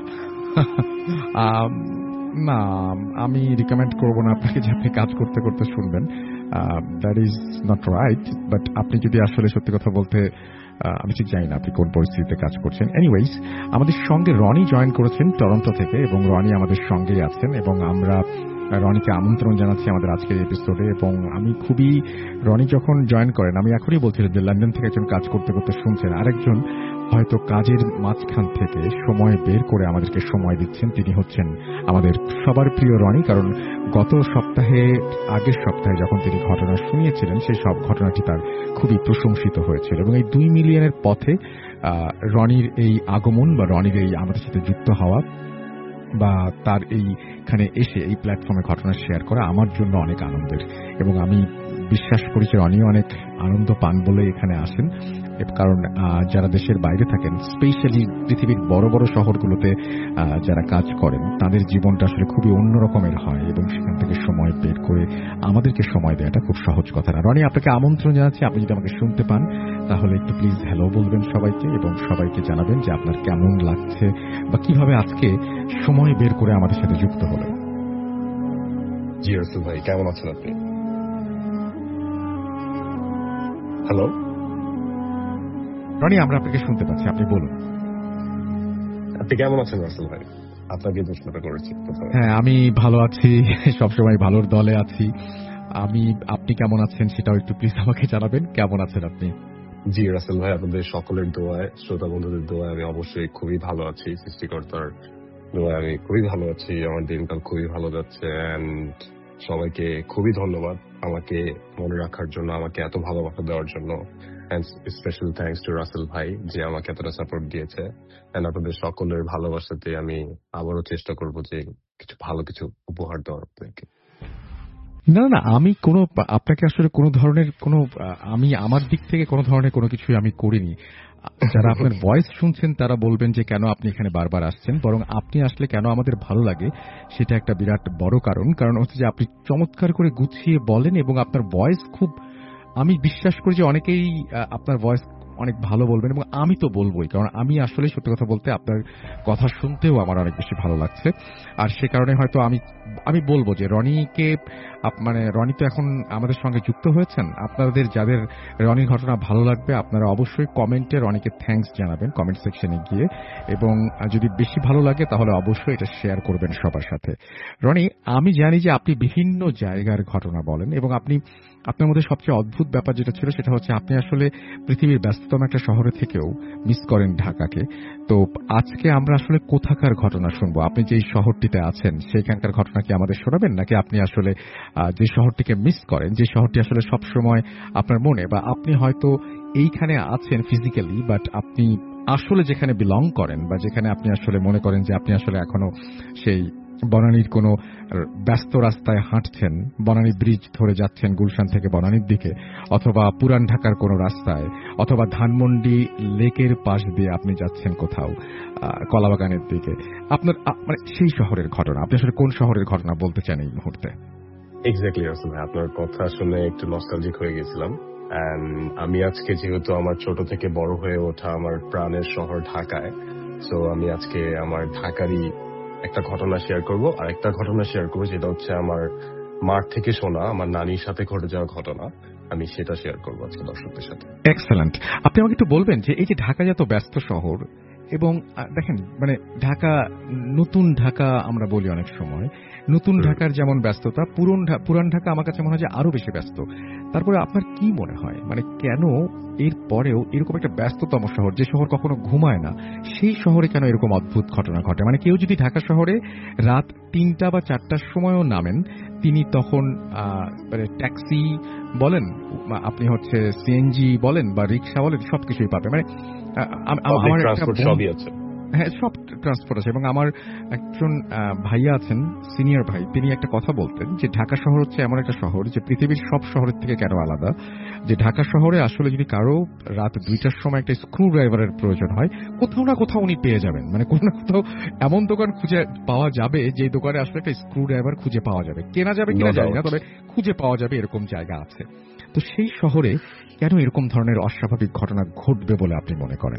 না, আমি রিকমেন্ড করবো না আপনাকে যে আপনি কাজ করতে করতে শুনবেন। That is not right. But আপনি যদি আসলে সত্যি কথা বলতে, আমি ঠিক জানি না আপনি কোন পরিস্থিতিতে কাজ করছেন। এনিওয়েজ, আমাদের সঙ্গে রনি জয়েন করেছেন টরন্টো থেকে এবং রনি আমাদের সঙ্গেই আছেন এবং আমরা রনিকে আমন্ত্রণ জানাচ্ছি আমাদের আজকের এপিসোডে। এবং আমি খুবই, রনি যখন জয়েন করেন আমি এখনই বলছিলাম যে লন্ডন থেকে একজন কাজ করতে করতে শুনছেন, আরেকজন হয়তো কাজের মাঝখান থেকে সময় বের করে আমাদেরকে সময় দিচ্ছেন। তিনি হচ্ছেন আমাদের সবার প্রিয় রনি, কারণ গত সপ্তাহে, আগের সপ্তাহে যখন তিনি ঘটনা শুনিয়েছিলেন, সেই সব ঘটনাটি তার খুবই প্রশংসিত হয়েছিল এবং এই দুই মিলিয়নের পথে রনির এই আগমন বা রনির এই আমাদের সাথে যুক্ত হওয়া বা তার এইখানে এসে এই প্ল্যাটফর্মে ঘটনা শেয়ার করা আমার জন্য অনেক আনন্দের এবং আমি বিশ্বাস করি যে রনি অনেক আনন্দ পান বলে এখানে আসেন। কারণ যারা দেশের বাইরে থাকেন, স্পেশালি পৃথিবীর বড় বড় শহরগুলোতে যারা কাজ করেন, তাদের জীবনটা আসলে খুবই অন্যরকমের হয় এবং সেখান থেকে সময় বের করে আমাদেরকে সময় দেওয়াটা খুব সহজ কথা না। রনি, আপনাকে আমন্ত্রণ জানাচ্ছি। আপনি যদি আমাকে শুনতে পান তাহলে একটু প্লিজ হ্যালো বলবেন সবাইকে এবং সবাইকে জানাবেন যে আপনার কেমন লাগছে বা কিভাবে আজকে সময় বের করে আমাদের সাথে যুক্ত হলেন। জি রাসেল ভাই, কেমন আছেন আপনি? হ্যালো রনি, আমরা আপনাকে শুনতে পাচ্ছি, আপনি বলুন। আপনি কেমন আছেন রাসেল ভাই? আপনাকে প্রশ্নটা করেছি। হ্যাঁ, আমি ভালো আছি, সবসময় ভালোর দলে আছি। আমি, আপনি কেমন আছেন সেটাও একটু প্লিজ আমাকে জানাবেন। কেমন আছেন আপনি? জি রাসেল ভাই, আপনাদের সকলের দোয়ায়, শ্রোতা বন্ধুদের দোয়ায় আমি অবশ্যই খুবই ভালো আছি। সৃষ্টিকর্তার দোয়ায় আমি খুবই ভালো আছি। আমার দিনকাল খুবই ভালো যাচ্ছে। এন্ড সবাইকে খুবই ধন্যবাদ আমাকে মনে রাখার জন্য, আমাকে এত ভালোবাসা দেওয়ার জন্য। And special thanks to Russell ভাই যে আমাকে এতটা সাপোর্ট দিয়েছে। এন্ড আপনাদের সকলের ভালোবাসাতে আমি আবারও চেষ্টা করব যে কিছু ভালো কিছু উপহার দেওয়ার আপনাকে। না না, আমি কোনো আপনাকে আসলে কোনো ধরনের কোনো, আমি আমার দিক থেকে কোনো ধরনের কোনো কিছুই আমি করিনি। যারা আপনার ভয়েস শুনছেন তারা বলবেন যে কেন আপনি এখানে বারবার আসছেন, বরং আপনি আসলে কেন আমাদের ভালো লাগে সেটা একটা বিরাট বড় কারণ। কারণ হচ্ছে যে আপনি চমৎকার করে গুছিয়ে বলেন এবং আপনার ভয়েস খুব, আমি বিশ্বাস করি যে অনেকেই আপনার ভয়েস অনেক ভালো বলবেন এবং আমি তো বলবোই, কারণ আমি আসলে সত্যি কথা বলতে আপনার কথা শুনতেও আমার অনেক বেশি ভালো লাগছে। আর সে কারণে হয়তো আমি আমি বলবো যে রনিকে, মানে রনি তো এখন আমাদের সঙ্গে যুক্ত হয়েছেন। আপনাদের যাদের রনির ঘটনা ভালো লাগবে আপনারা অবশ্যই কমেন্টে রনিকে থ্যাঙ্কস জানাবেন কমেন্ট সেকশনে গিয়ে, এবং যদি বেশি ভালো লাগে তাহলে অবশ্যই এটা শেয়ার করবেন সবার সাথে। রনি, আমি জানি যে আপনি বিভিন্ন জায়গার ঘটনা বলেন এবং আপনি, আপনার মধ্যে সবচেয়ে অদ্ভুত ব্যাপার যেটা ছিল সেটা হচ্ছে আপনি আসলে পৃথিবীর ব্যস্ততম একটা শহরে থেকেও মিস করেন ঢাকাকে। তো আজকে আমরা আসলে কোথাকার ঘটনা শুনবো? আপনি যেই শহরটিতে আছেন সেইখানকার ঘটনা কি আমাদের শোনাবেন, নাকি আপনি আসলে যে শহরটিকে মিস করেন, যে শহরটি আসলে সবসময় আপনার মনে, বা আপনি হয়তো এইখানে আছেন ফিজিক্যালি বাট আপনি আসলে যেখানে বিলং করেন বা যেখানে আপনি আসলে মনে করেন যে আপনি আসলে এখনো সেই বনানীর কোনো ব্যস্ত রাস্তায় হাঁটছেন, বনানী ব্রিজ ধরে যাচ্ছেন গুলশান থেকে বনানীর দিকে, অথবা পুরান ঢাকার কোনো রাস্তায়, অথবা ধানমন্ডি লেকের পাশ দিয়ে আপনি যাচ্ছেন কোথাও কলাবাগানের দিকে। আপনার মানে সেই শহরের ঘটনা, আপনি আসলে কোন শহরের ঘটনা বলতে চান এই মুহূর্তে? এক্স্যাক্টলি রাসেল ভাই, আপনার কথা শুনে একটু নস্টালজিক হয়ে গেছিলাম। আমি আজকে যেহেতু আমার ছোট থেকে বড় হয়ে ওঠা আমার প্রাণের শহর ঢাকায়, সো আমি আজকে আমার ঢাকারই একটা ঘটনা শেয়ার করব। আর একটা ঘটনা শেয়ার করবো যেটা হচ্ছে আমার মাঠ থেকে শোনা, আমার নানির সাথে ঘটে যাওয়া ঘটনা। আমি সেটা শেয়ার করবো আজকে দর্শকদের সাথে। এক্সেলেন্ট। আপনি আমাকে একটু বলবেন যে এই যে ঢাকা এত ব্যস্ত শহর, এবং দেখেন মানে ঢাকা, নতুন ঢাকা আমরা বলি অনেক সময়, নতুন ঢাকার যেমন ব্যস্ততা, পুরন পুরান ঢাকা আমার কাছে মনে হয় যে আরো বেশি ব্যস্ত। তারপরে আপনার কি মনে হয় মানে কেন এর পরেও এরকম একটা ব্যস্ততম শহর, যে শহর কখনো ঘুমায় না, সেই শহরে কেন এরকম অদ্ভুত ঘটনা ঘটে? মানে কেউ যদি ঢাকা শহরে রাত তিনটা বা চারটার সময়ও নামেন, তিনি তখন মানে ট্যাক্সি বলেন, আপনি হচ্ছে সিএনজি বলেন বা রিক্সা বলেন, সবকিছুই পাবে। মানে আমার সবই আছে, হ্যাঁ সব ট্রান্সপোর্ট আছে। এবং আমার একজন ভাইয়া আছেন, সিনিয়র ভাই, তিনি একটা কথা বলতেন যে ঢাকা শহর হচ্ছে এমন একটা শহর যে পৃথিবীর সব শহরের থেকে কেন আলাদা, যে ঢাকা শহরে আসলে যদি কারো রাত দুইটার সময় একটা স্ক্রু ড্রাইভারের প্রয়োজন হয়, কোথাও না কোথাও উনি পেয়ে যাবেন। মানে কোনো না কোথাও এমন দোকান খুঁজে পাওয়া যাবে যে দোকানে আসলে একটা স্ক্রু ড্রাইভার খুঁজে পাওয়া যাবে, কেনা যাবে কিনা জানি না, তবে খুঁজে পাওয়া যাবে, এরকম জায়গা আছে। তো সেই শহরে কেন এরকম ধরনের অস্বাভাবিক ঘটনা ঘটবে বলে আপনি মনে করেন?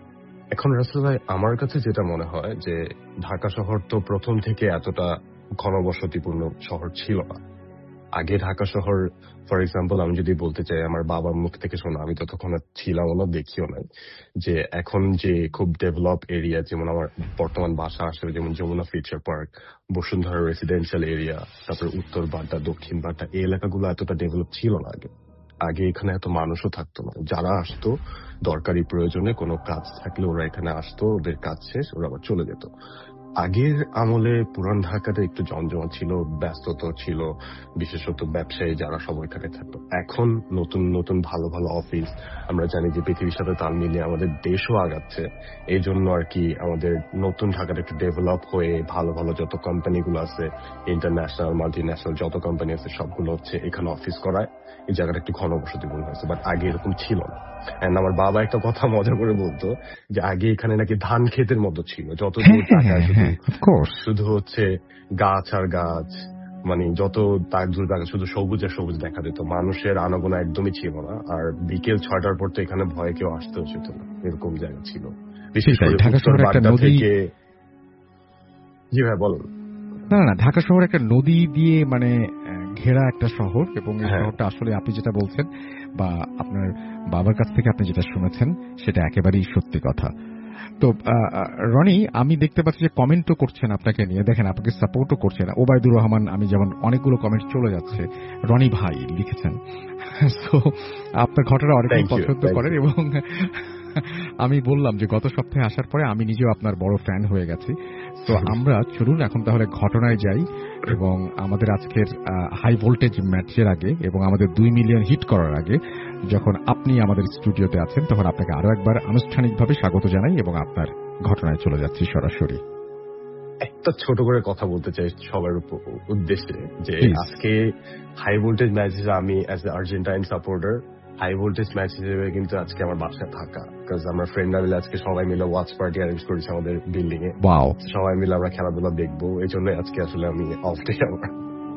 এখন রাসেল ভাই, আমার কাছে যেটা মনে হয় যে ঢাকা শহর তো প্রথম থেকে এতটা ঘনবসতিপূর্ণ শহর ছিল না। আগে ঢাকা শহর, ফর এক্সাম্পল আমি যদি বলতে চাই আমার বাবার মুখ থেকে শোনা, আমি ততক্ষণ ছিলাম না, দেখিও নাই, যে এখন যে খুব ডেভেলপ এরিয়া, যেমন আমার বর্তমান বাসা আসলে যেমন Jamuna future park, Bashundhara residential area, তারপর উত্তর বাড্ডা, দক্ষিণ বাড্ডা, এই এলাকাগুলো এতটা ডেভেলপ ছিল না আগে। আগে এখানে এত মানুষও থাকতো না। যারা আসতো দরকারি প্রয়োজনে কোনো কাজ থাকলে ওরা এখানে আসতো, ওদের কাজ শেষ ওরা আবার চলে যেত। আগের আমলে পুরান ঢাকাতে একটু জমজমা ছিল, ব্যস্ততা ছিল, বিশেষত ব্যবসায়ী যারা সব এখানে থাকতো। এখন নতুন নতুন ভালো ভালো অফিস, আমরা জানি যে পৃথিবীর সাথে তাল মিলিয়ে আমাদের দেশও আগাচ্ছে, এই জন্য আর কি আমাদের নতুন ঢাকাটা একটু ডেভেলপ হয়ে ভালো ভালো যত কোম্পানিগুলো আছে, ইন্টারন্যাশনাল মাল্টি ন্যাশনাল যত কোম্পানি আছে সবগুলো হচ্ছে এখানে অফিস করায়, এই জায়গাটা একটু ঘনবসতিপূর্ণ হয়েছে। বাট আগে এরকম ছিল না। এন্ড আমার বাবা একটা কথা মজা করে বলতো যে আগে এখানে নাকি ধান ক্ষেতের মতো ছিল, যত দূর তাকায় শুধু হচ্ছে গাছ আর গাছ, মানে যত তার দূর তাকায় শুধু সবুজ আর সবুজ দেখা যেত, মানুষের আনাগোনা একদমই ছিল না। আর বিকেল ছয়টার পর তো এখানে ভয়ে কেউ আসতে হতো না, এরকম জায়গা ছিল। বিশেষ করে ঢাকা শহরে একটা নদী, জি ভাই বলুন। না না ঢাকা শহর একটা নদী দিয়ে মানে ঘেরা একটা শহর, এবং এই শহরটা আসলে আপনি যেটা বলছেন বা আপনার বাবার কাছ থেকে আপনি যেটা শুনেছেন সেটা একেবারেই সত্যি কথা। তো রনি, আমি দেখতে পাচ্ছি যে কমেন্টও করছেন আপনাকে নিয়ে, দেখেন আপনাকে সাপোর্টও করছেন ওবায়দুর রহমান, আমি যেমন অনেকগুলো কমেন্ট চলে যাচ্ছে, রনি ভাই লিখেছেন। সো আপনার ঘটনা অনেকেই পছন্দ করেন, এবং আমি বললাম যে গত সপ্তাহে আসার পরে আমি নিজেও আপনার বড় ফ্যান হয়ে গেছি। তো আমরা চলুন এখন তাহলে ঘটনায় যাই, এবং আমাদের আজকের হাই ভোল্টেজ ম্যাচের আগে এবং আমাদের দুই মিলিয়ন হিট করার আগে যখন আপনি আমাদের স্টুডিওতে আছেন, তখন আপনাকে আরো একবার আনুষ্ঠানিকভাবে স্বাগত জানাই এবং আপনার ঘটনায় চলে যাচ্ছি সরাসরি। একটা ছোট করে কথা বলতে চাই সবার উদ্দেশ্যে, যে আজকে হাই ভোল্টেজ ম্যাচ হিসেবে আমি as a Argentine supporter high voltage match হিসেবে কিন্তু আজকে আমার বাসায় থাকা, বিকজ আমরা ফ্রেন্ডরা মিলে আজকে সবাই মিলে ওয়াচ পার্টি অ্যারেঞ্জ করেছি আমাদের বিল্ডিং এ। সবাই মিলে আমরা খেলাধুলা দেখবো, এই জন্য আজকে আসলে আমি অফ ডে আমার।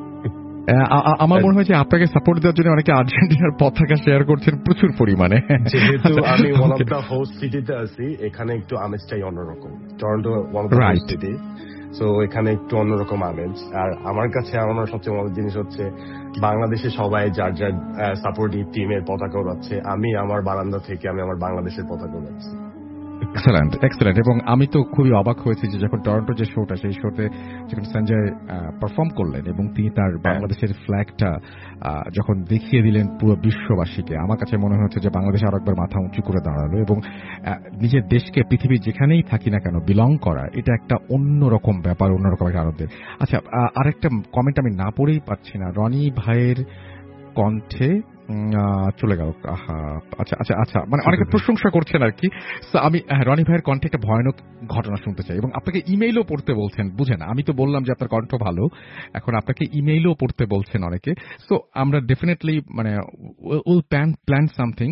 আমার মনে হয় যে আপনাকে সাপোর্ট দেওয়ার জন্য অনেকে আর্জেন্টিনার পতাকা শেয়ার করছেন প্রচুর পরিমাণে। যেহেতু আমি ওয়ান অফ দ্য হোস্ট সিটিতে আছি, এখানে একটু আমেজটাই অন্যরকম। Toronto one of the host city, so এখানে একটু অন্যরকম আমেজ। আর আমার কাছে আমার সবচেয়ে মজার জিনিস হচ্ছে বাংলাদেশে সবাই যার যার সাপোর্টিভ টিমের পতাকা উড়াচ্ছে, আমি আমার বারান্দা থেকে আমি আমার বাংলাদেশের পতাকা উড়াচ্ছি। এক্সেলেন্ট এক্সেলেন্ট এবং আমি তো খুবই অবাক হয়েছি যে যখন টরন্টো যে শোটা, সেই শোতে যখন সঞ্জয় পারফর্ম করলেন এবং তিনি তার বাংলাদেশের ফ্ল্যাগটা যখন দেখিয়ে দিলেন পুরো বিশ্ববাসীকে, আমার কাছে মনে হচ্ছে যে বাংলাদেশ আরো একবার মাথা উঁচু করে দাঁড়ালো, এবং নিজের দেশকে পৃথিবীর যেখানেই থাকি না কেন বিলং করা, এটা একটা অন্যরকম ব্যাপার, অন্যরকম একটা আনন্দের। আচ্ছা, আরেকটা কমেন্ট আমি না পড়েই পারছি না, রনি ভাইয়ের কণ্ঠে চলে গেল। আচ্ছা আচ্ছা আচ্ছা মানে অনেকে প্রশংসা করছেন আর কি। আমি রনি ভাইয়ের কণ্ঠে একটা ভয়ানক ঘটনা শুনতে চাই, এবং আপনাকে ইমেইলও পড়তে বলছেন। বুঝেন, আমি তো বললাম যে আপনার কণ্ঠ ভালো, এখন আপনাকে ইমেইলও পড়তে বলছেন অনেকে। সো আমরা ডেফিনেটলি মানে উইল প্ল্যান প্ল্যান সামথিং।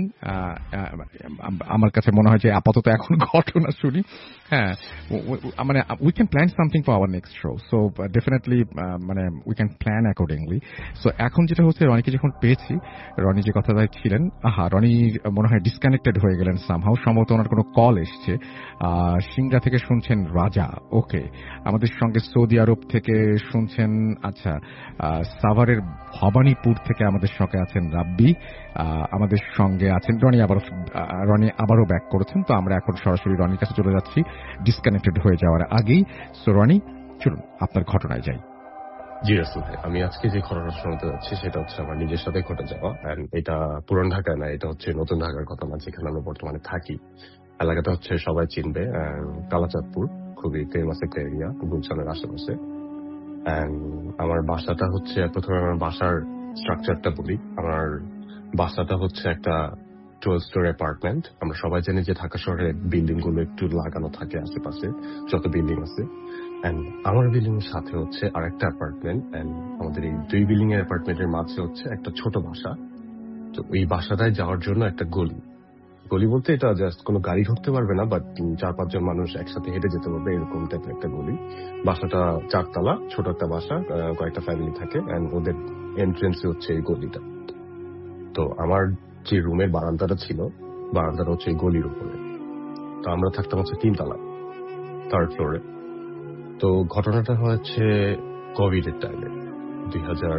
আমার কাছে মনে হয় যে আপাতত এখন ঘটনা শুনি, হ্যাঁ মানে we can plan something for our next show. So definitely মানে we can plan accordingly. So এখন যেটা হচ্ছে রনিকে যখন পেয়েছি, রনি যে কথাটাই ছিলেন, আহা রনি মনে হয় ডিসকানেক্টেড হয়ে গেলেন সামহাউ, সম্ভবত ওনার কোনো কল এসছে। সিংড়া থেকে শুনছেন রাজা, ওকে। আমাদের সঙ্গে সৌদি আরব থেকে শুনছেন, আচ্ছা সাভারের ভবানীপুর থেকে আমাদের সঙ্গে আছেন রাব্বি, আমাদের সঙ্গে আছেন রনি, আবারও রনি আবারও ব্যাক করেছেন। তো আমরা এখন সরাসরি রনির কাছে চলে যাচ্ছি ডিসকানেক্টেড হয়ে যাওয়ার আগেই। সো রনি, চলুন আপনার ঘটনায় যাই। জি রাসেল ভাই, আমি আজকে যে ঘটনা শোনাতে যাচ্ছি সেটা হচ্ছে আমার নিজের সাথে ঘটে যাওয়া। এন্ড এটা পুরান ঢাকায় না, এটা হচ্ছে নতুন ঢাকার ঘটনা, যেখানে আমরা বর্তমানে থাকি। এলাকাটা হচ্ছে সবাই চিনবে, কালাচাঁদপুর, খুবই ফেমাস একটা এরিয়া গুলশানের আশেপাশে। এন্ড আমার বাসাটা হচ্ছে, প্রথমে আমার বাসার স্ট্রাকচারটা বলি। আমার বাসাটা হচ্ছে একটা টুয়েলভ স্টোরি অ্যাপার্টমেন্ট। আমরা সবাই জানি যে ঢাকা শহরে বিল্ডিং গুলো একটু লাগানো থাকে আশেপাশে, যত বিল্ডিং আছে। এন্ড আমার বিল্ডিং এর সাথে হচ্ছে আরেকটা অ্যাপার্টমেন্ট, এন্ড আমাদের এই দুই বিল্ডিং এর অ্যাপার্টমেন্টের মাঝে হচ্ছে একটা ছোট বাসা। তো এই বাসাটায় যাওয়ার জন্য একটা গলি, গলি বলতে এটা জাস্ট কোনো গাড়ি ঢুকতে পারবে না, বাট চার পাঁচজন মানুষ একসাথে হেঁটে যেতে পারবে, এরকম টাইপের একটা গলি। বাসাটা চারতলা, ছোট একটা বাসা, কয়েকটা ফ্যামিলি থাকে, এন্ড ওদের এন্ট্রেন্স হচ্ছে এই গলিটা। তো আমার যে রুমের বারান্দাটা ছিল, বারান্দাটা হচ্ছে এই গলির উপরে। তো আমরা থাকতাম হচ্ছে তিনতলা, থার্ড ফ্লোরে। তো ঘটনাটা হচ্ছে কোভিড এর টাইমে, দুই হাজার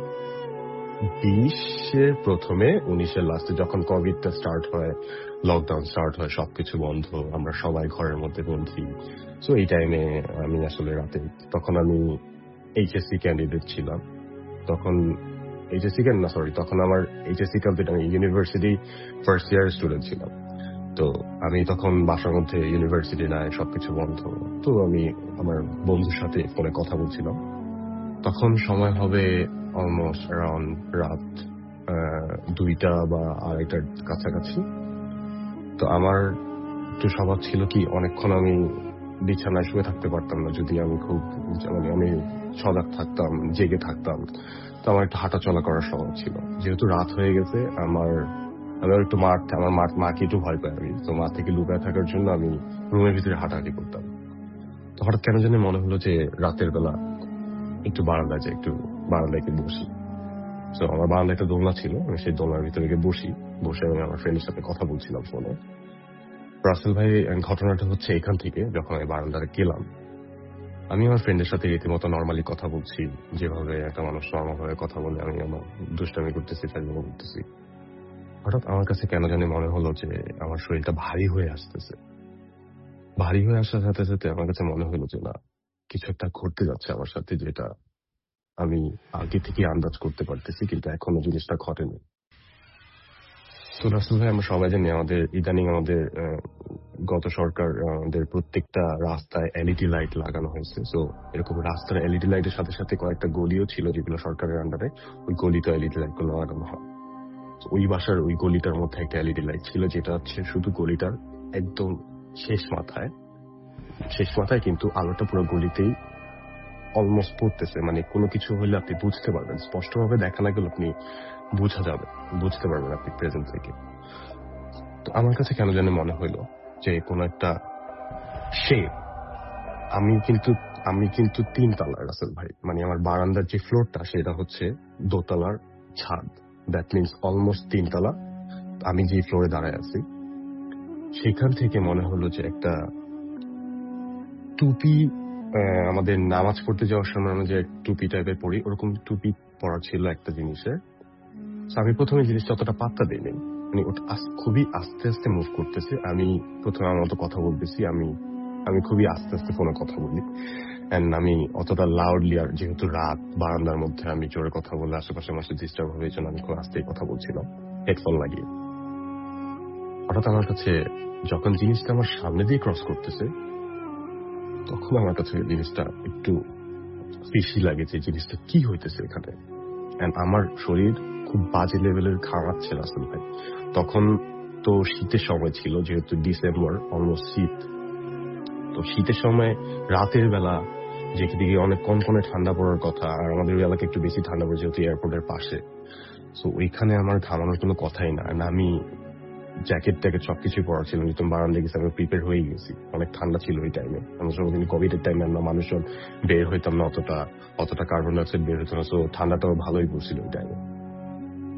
বিশের প্রথমে, উনিশের লাস্টে, যখন কোভিডটা স্টার্ট হয়, লকডাউন স্টার্ট হয়, সবকিছু বন্ধ, আমরা সবাই ঘরের মধ্যে বন্ধি। সো এই টাইমে আমি আসলে রাতে, তখন আমি এইচএসসি ক্যান্ডিডেট ছিলাম। তখন এইচএসসি ক্যান্ড না সরি তখন আমার এইচএসসি কমপ্লিট, আমি ইউনিভার্সিটি ফার্স্ট ইয়ার স্টুডেন্ট ছিলাম। তো আমি তখন বাসার মধ্যে, ইউনিভার্সিটি নাই, সবকিছু বন্ধ। তো আমি আমার বন্ধুর সাথে ফোনে কথা বলছিলাম। তখন সময় হবে অলমোস্ট অ্যারাউন্ড রাত দুইটা বা আড়াইটার কাছাকাছি। তো আমার একটু স্বভাব ছিল কি, অনেকক্ষণ আমি বিছানায় শুয়ে থাকতে পারতাম না, যদি আমি খুব মানে আমি সজাগ থাকতাম, জেগে থাকতাম। তো আমার একটু হাঁটা চলা করার স্বভাব ছিল। যেহেতু রাত হয়ে গেছে, আমার আমি একটু মাঠ, আমার মা মাকে একটু ভয় পাই আমি, তো মা থেকে লুকায় থাকার জন্য আমি রুমের ভিতরে হাঁটাহাঁটি করতাম। তো হঠাৎ কেন জানি মনে হলো যে রাতের বেলা একটু বারান্দায় যাই, একটু বারান্দায় গিয়ে বসি। তো আমার বারান্দায় একটা দোলনা ছিল, আমি সেই দোলনার ভিতরে গিয়ে বসি। বসে আমি আমার ফ্রেন্ডের সাথে কথা বলছিলাম ফোনে। রাসেল ভাই, ঘটনাটা হচ্ছে এখান থেকে, যখন আমি বারান্দায় গেলাম, আমি আমার ফ্রেন্ডের সাথে রীতিমতো নর্মালি কথা বলছি, যেভাবে একটা মানুষ নর্মাল ভাবে কথা বলে। আমি আমার দুষ্টামি করতেছি, ফেলবো করতেছি। হঠাৎ আমার কাছে কেন জানি মনে হলো যে আমার শরীরটা ভারী হয়ে আসতেছে। ভারী হয়ে আসার সাথে সাথে আমার কাছে মনে হলো যে না, কিছু একটা ঘটতে যাচ্ছে আমার সাথে, যেটা আমি আগে থেকে আন্দাজ করতে পারতেছি, কিন্তু এখনো জিনিসটা ঘটেনি। তো রাসেল ভাই, আমরা সবাই জানি আমাদের ইদানিং আমাদের গত সরকার আমাদের প্রত্যেকটা রাস্তায় এলইডি লাইট লাগানো হয়েছে। তো এরকম রাস্তার এলইডি লাইটের সাথে সাথে কয়েকটা গলিও ছিল যেগুলো সরকারের আন্ডারে, ওই গলিতে এলইডি লাইট গুলো লাগানো হয়। ওই বাসার ওই গলিটার মধ্যে একটা এলইডি লাইট ছিল, যেটা হচ্ছে শুধু গলিটার একদম শেষ মাথায়, শেষ মাথায় কিন্তু আলোটা পুরো গলিতেই অলমোস্ট পড়তেছে। মানে কোনো কিছু হলে আপনি বুঝতে পারবেন, স্পষ্টভাবে দেখা না গেলে আপনি বোঝা যাবে, বুঝতে পারবেন আপনি প্রেজেন্ট থেকে। তো আমার কাছে কেন জানি মনে হইলো যে কোনো একটা শেপ। আমি কিন্তু আমি কিন্তু তিন তলার রাসেল ভাই, মানে আমার বারান্দার যে ফ্লোরটা সেটা হচ্ছে দোতলার ছাদ, দ্যাট মিনস অলমোস্ট তিনতলা। আমি যে ফ্লোরে দাঁড়ায় আছি, সেখান থেকে মনে হলো যে একটা টুপি, আমাদের নামাজ পড়তে যাওয়ার সময় আমরা যে টুপি টাইপের পড়ি, ওরকম টুপি পরা ছিল একটা জিনিসের। আমি প্রথমে জিনিসটা অতটা পাত্তা দিইনি, মানে ওটা খুবই আস্তে আস্তে মুভ করতেছে। আমি প্রথমে আমার মতো কথা বলতেছি, আমি আমি খুবই আস্তে আস্তে ফোনে কথা বলি, এন্ড আমি অতটা লাউডলি, আর যেহেতু রাত, বারান্দার মধ্যে আমি জোরে কথা বলে আশেপাশে আমার সাথে ডিস্টার্ব হবে, এই জন্য আমি খুব আস্তেই কথা বলছিলাম হেডফোন লাগিয়ে। হঠাৎ আমার কাছে যখন জিনিসটা আমার সামনে দিয়ে ক্রস করতেছে, তখন আমার কাছে জিনিসটা একটু ফিশি লাগে, যে জিনিসটা কি হইতেছে এখানে। এন্ড আমার শরীর খুব বাজে লেভেলের ঘামাচ্ছে রাসেল ভাই। তখন তো শীতের সময় ছিল, যেহেতু ডিসেম্বর, অলমোস্ট শীত। তো শীতের সময় রাতের বেলা যেদিকে অনেক কনকনে ঠান্ডা পড়ার কথা, আর আমাদের এলাকা একটু বেশি ঠান্ডা পড়ে, যেহেতু এয়ারপোর্টের পাশে। তো ওইখানে আমার ঘামানোর কোনো কথাই না। আমি জ্যাকেট ট্যাকেট সবকিছু পরা ছিল, যেহেতু বারান্দায় গেছি, আমি প্রিপেয়ার হয়ে গেছি। অনেক ঠান্ডা ছিল ওই টাইমে। আমরা সব কিন্তু কোভিড এর টাইমে আমরা মানুষজন বের হইতাম না, অতটা অতটা কার্বন ডাইঅক্সাইড বের হতো না। তো ঠান্ডাটাও ভালোই পড়ছিল ওই টাইমে।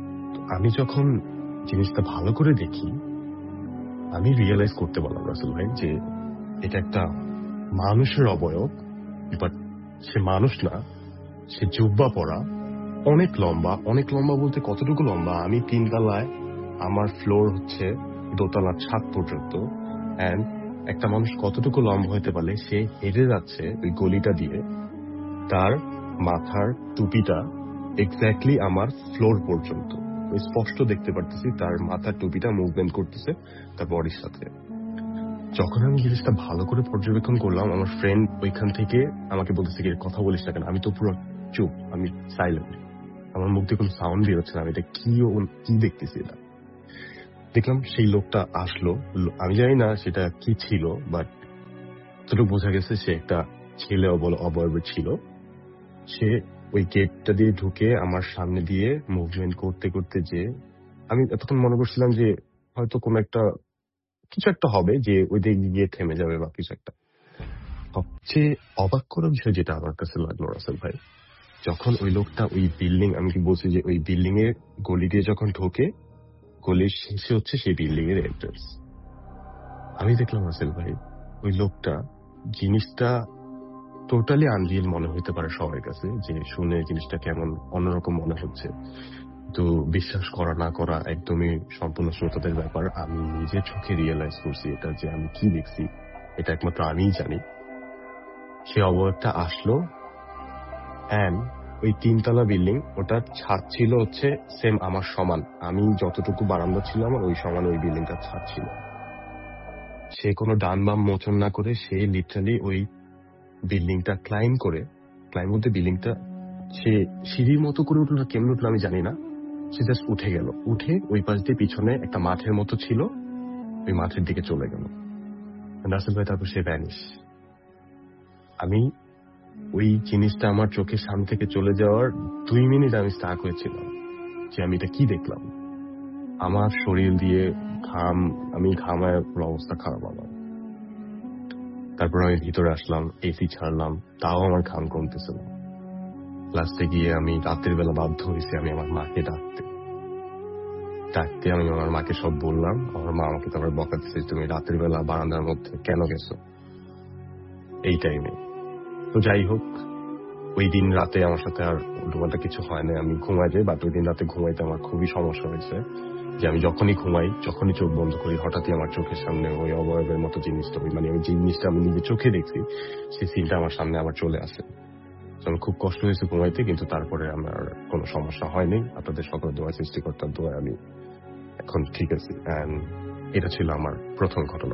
আমি যখন জিনিসটা ভালো করে দেখি, আমি রিয়েলাইজ করতে পারলাম রাসেল ভাই যে এটা একটা মানুষের অবয়ব, বাট সে মানুষ না, সে জুব্বা পরা, অনেক লম্বা। অনেক লম্বা বলতে কতটুকু লম্বা, আমি তিনতলায়, আমার ফ্লোর হচ্ছে দোতলার ছাদ পর্যন্ত। অ্যান্ড একটা মানুষ কতটুকু লম্বা হতে পারে, সে হেঁটে যাচ্ছে ওই গলিটা দিয়ে, তার মাথার টুপিটা এক্স্যাক্টলি আমার ফ্লোর পর্যন্ত, আমি স্পষ্ট দেখতে পারতেছি তার মাথার টুপিটা মুভমেন্ট করতেছে তার বডির সাথে। যখন আমি জিনিসটা ভালো করে পর্যবেক্ষণ করলাম, আমার ফ্রেন্ড ওইখান থেকে আমাকে বলতেছে কি কথা বলিস না কেন, আমি তো পুরো চুপ, আমি সাইলেন্ট, আমার মুখ দিয়ে কোনো সাউন্ড বের হচ্ছে না, আমি এটা কি কি দেখতেছি। এটা দেখলাম সেই লোকটা আসলো, আমি জানি না সেটা কি ছিল, বাট যতটুকু বোঝা গেছে সে একটা ছেলে অবয়বের ছিল। সে ওই গেটটা দিয়ে ঢুকে আমার সামনে দিয়ে মুভমেন্ট করতে করতে, যে আমি এতক্ষণ মনে করছিলাম যে হয়তো কোনো একটা কিছু একটা হবে, যে ওই দিকে গিয়ে থেমে যাবে বা কিছু একটা। সবচেয়ে অবাক করার বিষয় যেটা আমার কাছে লাগলো রাসেল ভাই, যখন ওই লোকটা ওই বিল্ডিং, আমি কি বলছি যে ওই বিল্ডিং এর গলি দিয়ে যখন ঢোকে, গলির শেষে হচ্ছে সেই বিল্ডিং এর এন্ট্রান্স। আমি দেখলাম রাসেল ভাই ওই লোকটা, জিনিসটা টোটালি আনরিয়েল মনে হইতে পারে সবার কাছে, যে শুনে জিনিসটা কেমন অন্যরকম মনে হচ্ছে, তো বিশ্বাস করা না করা একদমই সম্পূর্ণ শ্রোতাদের ব্যাপার। আমি নিজের চোখে রিয়েলাইজ করছি এটা, যে আমি কি দেখছি এটা একমাত্র আমিই জানি। সে অবয়বটা আসলো, অ্যান্ড ওই তিনতলা বিল্ডিং, ওটার ছাদ ছিল হচ্ছে সেম আমার সমান, আমি যতটুকু বারান্দা ছিল আমার ওই সমান ওই বিল্ডিংটার ছাদ ছিল। সে কোনো ডান বাম মোচন না করে সে লিটারালি ওই বিল্ডিংটা ক্লাইম করে, ক্লাইম বলতে বিল্ডিংটা সে সিঁড়ির মতো করে উঠলো, কেমন উঠলো আমি জানি না, সে জাস্ট উঠে গেল, উঠে ওই পাশ দিয়ে পিছনে একটা মাঠের মতো ছিল, ওই মাঠের দিকে চলে গেল রাসেল ভাই। তারপর সে ভ্যানিশ। আমি ওই জিনিসটা আমার চোখের সামনে থেকে চলে যাওয়ার দুই মিনিট আমি স্টাক হয়েছিলাম যে আমি এটা কি দেখলাম। আমার শরীর দিয়ে ঘাম, আমি ঘামায় অবস্থা খারাপ আমার। তারপর আমি ভিতরে আসলাম, এসি ছাড়লাম, তাও আমার ঘাম কমতেছে না। লাস্টে গিয়ে আমি রাতের বেলা বাধ্য হয়েছি আমি আমার মাকে ডাকতে ডাকতে আমি আমার মাকে সব বললাম। আমার মা আমাকে তারপরে বকা দিচ্ছে, তুমি রাতের বেলা বারান্দার মধ্যে কেন গেছো এই টাইমে। তো যাই হোক, ওই দিন রাতে আমার সাথে আর উল্টোপাল্টা কিছু হয় না, আমি ঘুমাই যাই। বাট ওই দিন রাতে ঘুমাইতে আমার খুবই সমস্যা হয়েছে, যে আমি যখনই ঘুমাই, যখনই চোখ বন্ধ করি, হঠাৎই আমার চোখের সামনে ওই অবয়বের মতো জিনিসটা, ওই মানে ওই যে জিনিসটা আমি নিজে চোখে দেখছি, সেই সিনটা আমার সামনে আবার চলে আসে। আমার খুব কষ্ট হয়েছে ঘুমাইতে, কিন্তু তারপরে আমার কোনো সমস্যা হয়নি। আপনাদের সকল দোয়া, সৃষ্টিকর্তার দোয়া আমি এখন ঠিক আছি। এন্ড এটা ছিল আমার প্রথম ঘটনা।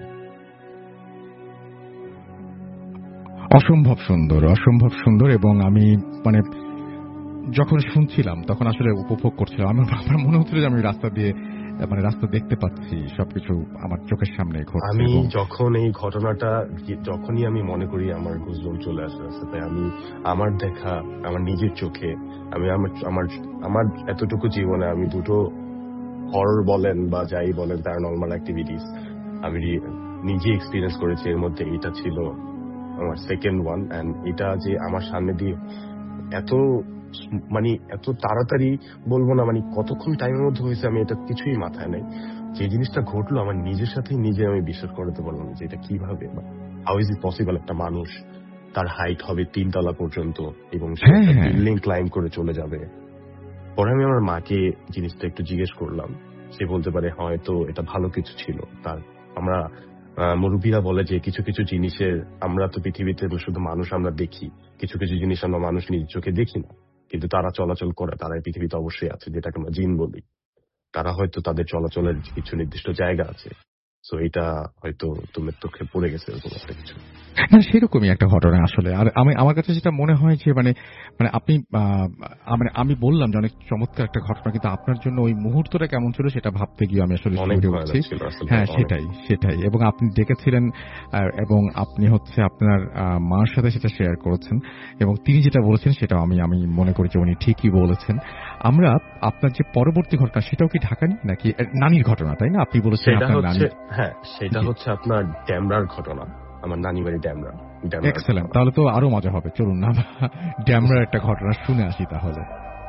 অসম্ভব সুন্দর, অসম্ভব সুন্দর। এবং আমি মানে যখন শুনছিলাম তখন আসলে উপভোগ করছিলাম। আমার আমার মনে হচ্ছিল যে আমি রাস্তা দিয়ে মানে রাস্তা দেখতে পাচ্ছি, সবকিছু আমার চোখের সামনে ঘটছে। আমি যখন এই ঘটনাটা যখনই আমি মনে করি আমার গুজবম চলে আসে রাস্তাতে। আমি আমার দেখা আমার নিজের চোখে, আমি আমার আমার আমার এতটুকু জীবনে আমি দুটো হরর বলেন বা যাই বলেন প্যারানরমাল অ্যাক্টিভিটিস আমি নিজে এক্সপিরিয়েন্স করেছি। এর মধ্যে এটা ছিল আমার সেকেন্ড ওয়ান। এন্ড এটা যে আমার সামনে দিয়ে এত মানে এত তাড়াতাড়ি বলবো না, মানে কতক্ষণ টাইমের মধ্যে হয়েছে আমি এটা কিছুই মাথায় নাই। যে জিনিসটা ঘটলো আমার নিজের সাথেই নিজে আমি বিশ্বাস করতে পারলাম যে এটা কিভাবে, হাউ ইজ ইট পসিবল, একটা মানুষ তার হাইট হবে তিনতলা পর্যন্ত এবং বিল্ডিং ক্লাইম্ব করে চলে যাবে। পরে আমি আমার মাকে জিনিসটা একটু জিজ্ঞেস করলাম, সে বলতে পারে হয়তো এটা ভালো কিছু ছিল। তার আমরা মুরব্বীরা বলে যে কিছু কিছু জিনিসের, আমরা তো পৃথিবীতে শুধু মানুষ আমরা দেখি, কিছু কিছু জিনিস আমরা মানুষ নিজ চোখে দেখি না, কিন্তু তারা চলাচল করে, তারা এই পৃথিবীতে অবশ্যই আছে, যেটাকে আমরা জিন বলি। তারা হয়তো তাদের চলাচলের কিছু নির্দিষ্ট জায়গা আছে। সো এটা হয়তো তোমার চোখে পড়ে গেছে এরকম একটা কিছু। না, সেরকমই একটা ঘটনা আসলে। আর আমি আমার কাছে যেটা মনে হয় যে মানে মানে আপনি মানে আমি বললাম যে অনেক চমৎকার একটা ঘটনা, কিন্তু আপনার জন্য ওই মুহূর্তটা কেমন ছিল সেটা ভাবতে গিয়ে আমি আসলে শিউরে উঠছি। হ্যাঁ, সেটাই সেটাই এবং আপনি ডেকেছিলেন এবং আপনি হচ্ছে আপনার মার সাথে সেটা শেয়ার করেছেন এবং তিনি যেটা বলেছেন সেটাও আমি আমি মনে করি যে উনি ঠিকই বলেছেন। আমরা আপনার যে পরবর্তী ঘটনা সেটাও কি ঢাকা নাকি নানির ঘটনা, তাই না? আপনি বলেছেন আপনার নানি। হ্যাঁ, সেটা হচ্ছে আপনার ড্যামরার ঘটনা, আমার নানি বাড়ি ড্যামরা। এক্সেলেন্ট, তাহলে তো আরো মজা হবে। চলুন না ড্যামরার একটা ঘটনা শুনে আসি তাহলে।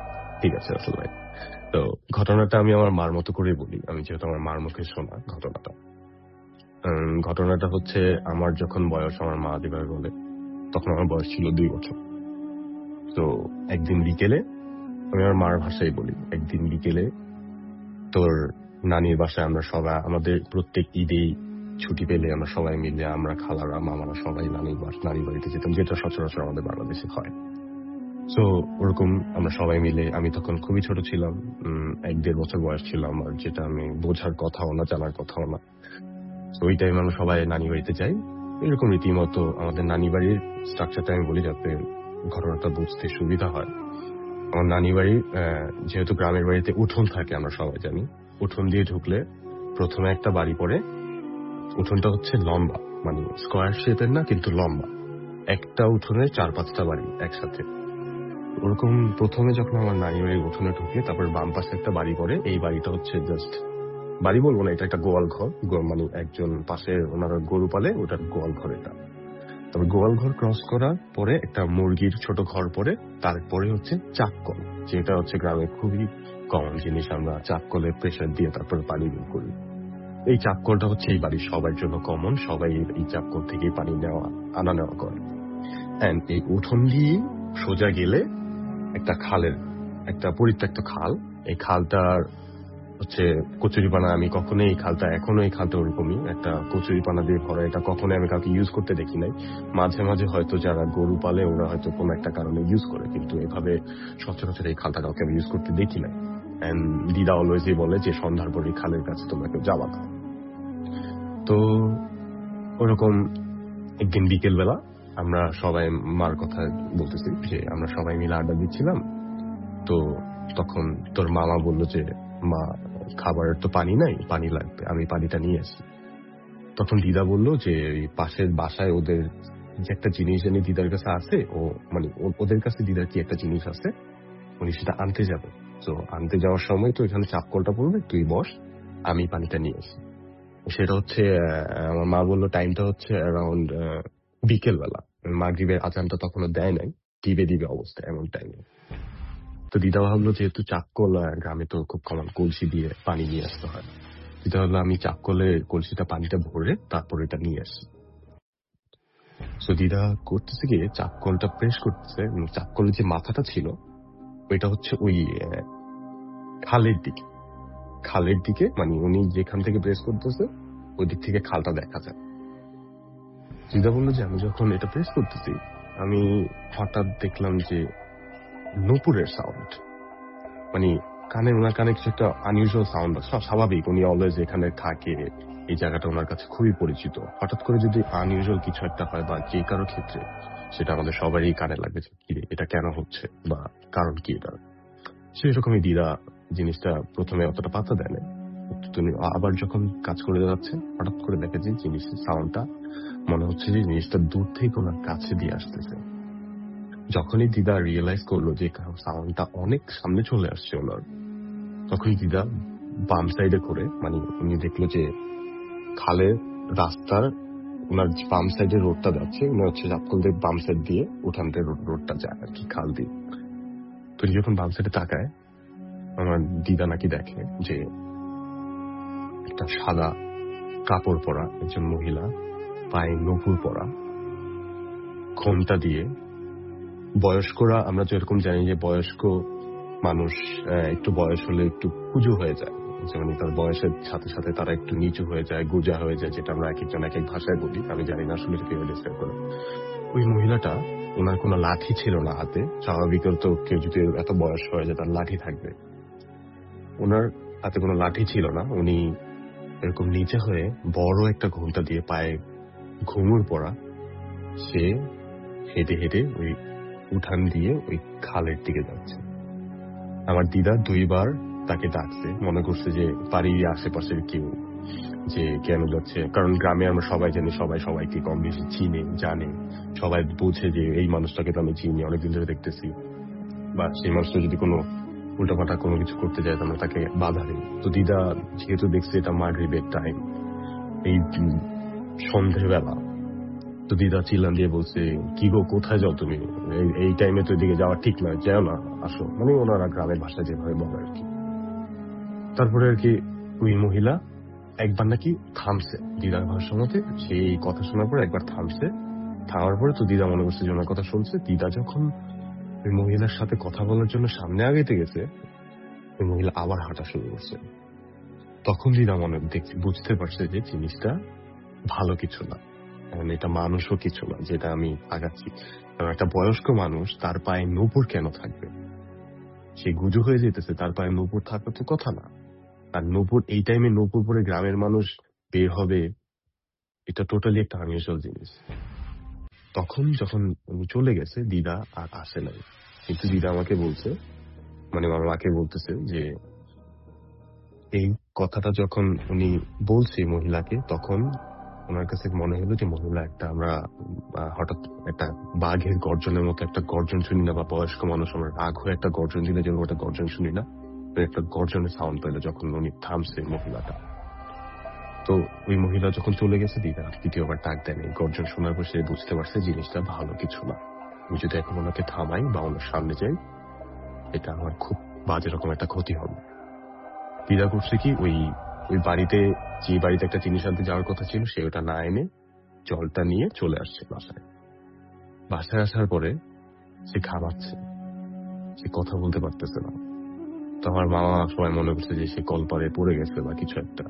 ঠিক আছে আসলে ভাই। তো ঘটনাটা আমি আমার মার মতো করে বলি, আমি যেহেতু আমার মার মুখে শোনা ঘটনাটা। উম, ঘটনাটা হচ্ছে আমার যখন বয়স, আমার মা যেভাবে বলে, তখন আমার বয়স ছিল দুই বছর। তো একদিন বিকেলে, আমি আমার মার ভাষায় বলি, একদিন বিকেলে তোর নানির বাসায় আমরা সবাই, আমাদের প্রত্যেক ঈদেই ছুটি পেলে আমরা সবাই মিলে, আমরা খালারা মামারা সবাই নানির বাস নানির বাড়িতে যেতাম, যেটা সচরাচর আমাদের বাংলাদেশে হয়। তো ওরকম আমরা সবাই মিলে, আমি তখন খুবই ছোট ছিলাম, উম, এক দেড় বছর বয়স ছিল আমার, যেটা আমি বোঝার কথাও না, জানার কথাও না। তো ওই টাইমে আমরা সবাই নানি বাড়িতে যাই। এরকম রীতিমতো আমাদের নানি বাড়ির স্ট্রাকচারটা আমি বলি যাতে ঘটনাটা বুঝতে সুবিধা হয়। আমার নানি বাড়ির আহ, যেহেতু গ্রামের বাড়িতে উঠোন থাকে, আমরা সবাই জানি, উঠোন দিয়ে ঢুকলে প্রথমে একটা বাড়ি পড়ে। উঠোনটা হচ্ছে লম্বা, মানে স্কোয়ার শেপের না, কিন্তু লম্বা। একটা উঠোনে চার পাঁচটা বাড়ি একসাথে। ওরকম প্রথমে যখন আমার নানি বাড়ির উঠোনে ঢুকে, তারপর বাম পাশে একটা বাড়ি পড়ে। এই বাড়িটা হচ্ছে জাস্ট বাড়ি বলবো না, এটা একটা গোয়াল ঘর, গো- মানে একজন পাশে ওনারা গরু পালে, ওটার গোয়াল ঘর এটা। তবে গোয়াল ঘর ক্রস করার পরে একটা মুরগির ছোট ঘর পড়ে, তারপরে হচ্ছে চাপকল, যেটা হচ্ছে গ্রামে খুবই কমন জিনিস। আমরা চাপকলে প্রেসার দিয়ে তারপরে পানি বের করি। এই চাপকলটা হচ্ছে এই বাড়ির সবার জন্য কমন, সবাই এই চাপকল থেকে পানি নেওয়া আনা নেওয়া করে। এন্ড এই উঠোন দিয়ে সোজা গেলে একটা খালের, একটা পরিত্যক্ত খাল। এই খালটার হচ্ছে কচুরিপানা, আমি কখনোই এই খালটা, এখনো এই খালটা ওরকমই একটা কচুরিপানা দিয়ে ভরা। এটা কখনোই আমি কাউকে ইউজ করতে দেখি নাই। মাঝে মাঝে হয়তো যারা গরু পালে ওরা হয়তো কোনো একটা কারণে ইউজ করে, কিন্তু এভাবে সচরাচর এই খালটা কাউকে আমি ইউজ করতে দেখি নাই। এন্ড দিদা অলওয়েজই বলে যে সন্ধ্যার পর এই খালের কাছে তোমরা কেউ যাবা না। তো ওরকম একদিন বিকেল বেলা আমরা সবাই, মার কথা বলতেছি, যে আমরা সবাই মিলে আড্ডা দিচ্ছিলাম। তো তখন তোর মামা বললো যে মা, খাবারের তো পানি নাই, পানি লাগবে, আমি পানিটা নিয়ে আসি। তখন দিদা বললো যে ওই পাশের বাসায় ওদের যে একটা জিনিস জানি দিদার কাছে আছে, ও মানে ও- ওদের কাছে দিদার কি একটা জিনিস আছে, উনি সেটা আনতে যাবে। তো আনতে যাওয়ার সময় তো এখানে চাপকলটা পড়বে, তুই বস, আমি পানিটা নিয়ে আসি। সেটা হচ্ছে আহ, আমার মা বললো টাইমটা হচ্ছে অ্যারাউন্ড বিকেল বেলা, মাগরিবের আজানটা তখনও দেয় নাই, দিবে দিবে অবস্থা এমন টাইমে। তো দিদা ভাবলো যেহেতু চাপকল আহ, গ্রামে তো খুব কমন কলসি দিয়ে পানি নিয়ে আসতে হয়, দিদা ভাবলো আমি চাপকলে কলসিটা পানিটা ভরে তারপর এটা নিয়ে আসি। তো দিদা করতেছে গিয়ে চাপকলটা প্রেস করতেছে, এবং চাপকলের যে মাথাটা ছিল ওইটা হচ্ছে ওই আহ, খালের দিকে, খালের দিকে মানে উনি যেখান থেকে প্রেস করতেছে ওই দিক থেকে খালটা দেখা যায়। দিদা বললো যে আমি যখন এটা প্রেস করতেছি, আমি হঠাৎ দেখলাম যে নূপুরের সাউন্ড, মানে কানে, ওনার কানে কিছু একটা আনইউজুয়াল সাউন্ড। সব স্বাভাবিক, উনি অলওয়েজ এখানে থাকে, এই জায়গাটা ওনার কাছে খুবই পরিচিত। হঠাৎ করে যদি আনইউজুয়াল কিছু একটা হয় বা যে কারো ক্ষেত্রে, সেটা আমাদের সবারই কানে লাগবে যে কি রে, এটা কেন হচ্ছে বা কারণ কি এটা। সেরকমই দিদা জিনিসটা প্রথমে অতটা পাত্তা দেয় না। তুমি আবার যখন কাজ করে যাচ্ছে, হঠাৎ করে দেখে যে জিনিসের সাউন্ডটা মনে হচ্ছে যে জিনিসটা দূর থেকে ওনার কাছে দিয়ে আসতেছে। যখনই দিদা রিয়েলাইজ করলো যে সাউন্ডটা অনেক সামনে চলে আসছে ওনার, তখনই দিদা বাম সাইডে করে, মানে উনি দেখলো যে খালের রাস্তার ওনার বাম সাইডে রোডটা যাচ্ছে, উনি হচ্ছে চাপকল দিয়ে বাম সাইড দিয়ে উঠানতে রোডটা যায় আর কি, খাল দিয়ে। তো উনি যখন বাম সাইডে তাকায়, আমার দিদা নাকি দেখে যে একটা সাদা কাপড় পরা একজন মহিলা, পায়ে নূপুর পরা, ঘোমটা দিয়ে। বয়স্করা আমরা যেরকম জানি যে বয়স্ক মানুষ আহ, একটু বয়স হলে একটু কুজো হয়ে যায়, যেমন তার বয়সের সাথে সাথে তারা একটু নিচু হয়ে যায়, গুজা হয়ে যায়, যেটা আমরা এক একজন এক এক ভাষায় বলি, আমি জানি না আসলে কিভাবে ডিসক্রাইব করে। ওই মহিলাটা, ওনার কোনো লাঠি ছিল না হাতে। স্বাভাবিকত কেউ যদি এত বয়স হয়ে যায় তার লাঠি থাকবে, ওনার হাতে কোনো লাঠি ছিল না। উনি এরকম নিচে হয়ে বড় একটা ঘোমটা দিয়ে, পায়ে ঘুঙুর পরা, সে হেঁটে হেঁটে ওই উঠান দিয়ে ওই খালের দিকে যাচ্ছে। আমার দিদা দুইবার তাকে ডাকছে, মনে করছে যে বাড়ির আশেপাশের কেউ, যে কেন যাচ্ছে, কারণ গ্রামে আমরা সবাই জানি, সবাই সবাইকে কম বেশি চিনে জানে, সবাই বুঝে যে এই মানুষটাকে তো আমি চিনি, অনেকদিন ধরে দেখতেছি, বা সেই মানুষটা যদি কোনো উল্টাপাল্টা কোনো কিছু করতে যায় আমরা তাকে বাধা দিই। তো দিদা যেহেতু দেখছে এটা মাগরিবের টাইম, এই সন্ধেবেলা, তো দিদা চিল্লান দিয়ে বলছে, কি গো কোথায় যাও তুমি, এই- এই টাইমে তো এদিকে যাওয়া ঠিক নয়, যাও না, আসো। মানে ওনারা গ্রামের ভাষায় যেভাবে বলে আর কি। তারপরে আর কি ওই মহিলা একবার নাকি থামছে, দিদার ভাষা মতে সেই কথা শোনার পর একবার থামছে। থামার পরে তো দিদা মনে করছে যে ওনার কথা শুনছে। দিদা যখন ওই মহিলার সাথে কথা বলার জন্য সামনে আগাইতে গেছে, ওই মহিলা আবার হাঁটা শুরু করছে। তখন দিদা মনে দেখছে, বুঝতে পারছে যে জিনিসটা ভালো কিছু না, কারণ এটা মানুষও কিছু না যেটা আমি আগাচ্ছি। কারণ একটা বয়স্ক মানুষ, তার পায়ে নূপুর কেন থাকবে? সে গুজু হয়ে যেতেছে, তার পায়ে নূপুর থাকার তো কথা না। আর নূপুর এই টাইমে নূপুর পরে গ্রামের মানুষ বের হবে, এটা টোটালি একটা আনইউজুয়াল জিনিস। তখন যখন উনি চলে গেছে, দিদা আর আসে নাই। কিন্তু দিদা আমাকে বলছে, মানে আমার মাকে বলতেছে যে এই কথাটা যখন উনি বলছে মহিলাকে, তখন ওনার কাছে মনে হলো যে মহিলা একটা, আমরা আহ, হঠাৎ একটা বাঘের গর্জনের মতো একটা গর্জন শুনি না, বা বয়স্ক মানুষ আমরা রাগ হয়ে একটা গর্জন দিলে যেরকম একটা গর্জন শুনি না, তো একটা গর্জনের সাউন্ড পেলো যখন উনি থামছে মহিলাটা। তো ওই মহিলা যখন চলে গেছে, দিদা দ্বিতীয়বার ডাক দেন। এই গর্জন শোনার পর সে বুঝতে পারছে জিনিসটা ভালো কিছু না। আমি যদি এখন ওনাকে থামাই বা ওনার সামনে যাই, এটা আমার খুব বাজে রকম একটা ক্ষতি হবে। দিদা করছে কি, ওই ওই বাড়িতে, যে বাড়িতে একটা জিনিস আনতে যাওয়ার কথা ছিল, সে ওটা না এনে জলটা নিয়ে চলে আসছে বাসায়। বাসায় আসার পরে সে খাওয়াচ্ছে, সে কথা বলতে পারতেছে না। তো আমার মামা সবাই মনে করছে যে সে কলপারে পড়ে গেছে বা কিছু একটা।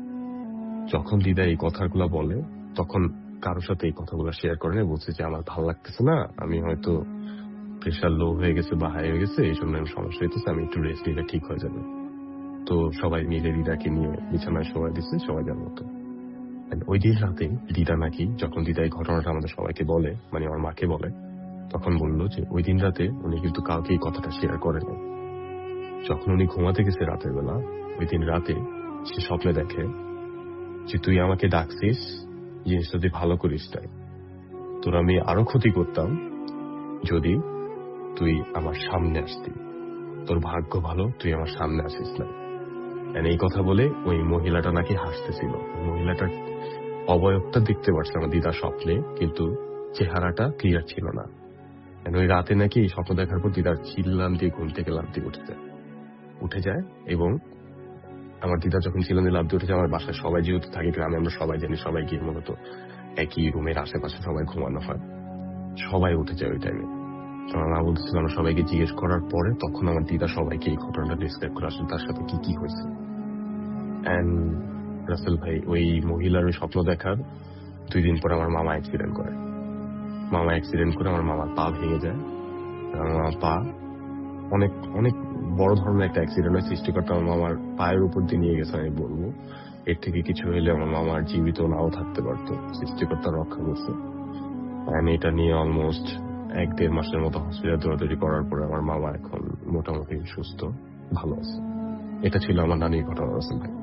যখন দিদা এই কথাগুলো বলে, তখন কারোর সাথে এই কথাগুলো শেয়ার করে না, বলছে যে আমার ভালো লাগতেছে না, আমি হয়তো প্রেশার লো হয়ে গেছে বা হাই হয়ে গেছে, এই জন্য আমি সমস্যা হইতেছে, আমি একটু রেস্ট নিলে ঠিক হয়ে যাবে। তো সবাই মিলে দিদাকে নিয়ে বিছানায় শোয়া দিচ্ছে সবাই যার মতো। And ওই দিন রাতে দিদা নাকি, যখন দিদা এই ঘটনাটা আমাদের সবাইকে বলে, মানে আমার মাকে বলে, তখন বললো যে ওই দিন রাতে উনি কিন্তু কাউকে এই কথাটা শেয়ার করেন। যখন উনি ঘুমাতে গেছে রাতের বেলা, ওই দিন রাতে সে স্বপ্নে দেখে যে তুই আমাকে ডাকছিস জিনিসটা তুই ভালো করিস, তাই তোর আমি আরো ক্ষতি করতাম যদি তুই আমার সামনে আসতি, তোর ভাগ্য ভালো তুই আমার সামনে আসিস না। And এই কথা বলে ওই মহিলাটা নাকি হাসতেছিল। ওই মহিলাটার অবয়বটা দেখতে পারছে আমার দিদা স্বপ্নে, কিন্তু চেহারাটা ক্লিয়ার ছিল না। And ওই রাতে নাকি এই স্বপ্ন দেখার পর দিদার চিল্লাম দিয়ে ঘুম থেকে লাফ দিয়ে উঠে যায় উঠে যায় এবং আমার দিদা যখন চিল্লাম দিয়ে লাফ দিয়ে উঠে যায়, আমার বাসায় সবাই যেহেতু থাকে গ্রামে, আমরা সবাই জানি, সবাই গিয়ে মূলত একই রুমের আশেপাশে সবাই ঘুমানো হয়, সবাই উঠে যায় ওই টাইমে। আমার মা বলতেছিল, আমরা সবাইকে জিজ্ঞেস করার পরে তখন আমার দিদা সবাইকে এই ঘটনাটা ডিসক্রাইব করে আসলে তার সাথে কি কি হয়েছে। এন্ড রাসেল ভাই, ওই মহিলার ওই স্বপ্ন দেখার দুই দিন পর আমার মামা অ্যাক্সিডেন্ট করে। মামা অ্যাক্সিডেন্ট করে আমার মামার পা ভেঙে যায়। আমার মামার পা অনেক অনেক বড় ধরনের একটা অ্যাক্সিডেন্ট হয়। সৃষ্টিকর্তা আমার মামার পায়ের উপর দিয়ে নিয়ে গেছে, আমি বলবো। এর থেকে কিছু হলে আমার মামার জীবিত নাও থাকতে পারতো, সৃষ্টিকর্তা রক্ষা করছে। এন্ড এটা নিয়ে অলমোস্ট এক দেড় মাসের মতো হসপিটাল দৌড়াদৌড়ি করার পরে আমার মামা এখন মোটামুটি সুস্থ, ভালো আছে। এটা ছিল আমার নানির ঘটনা রাসেল ভাই।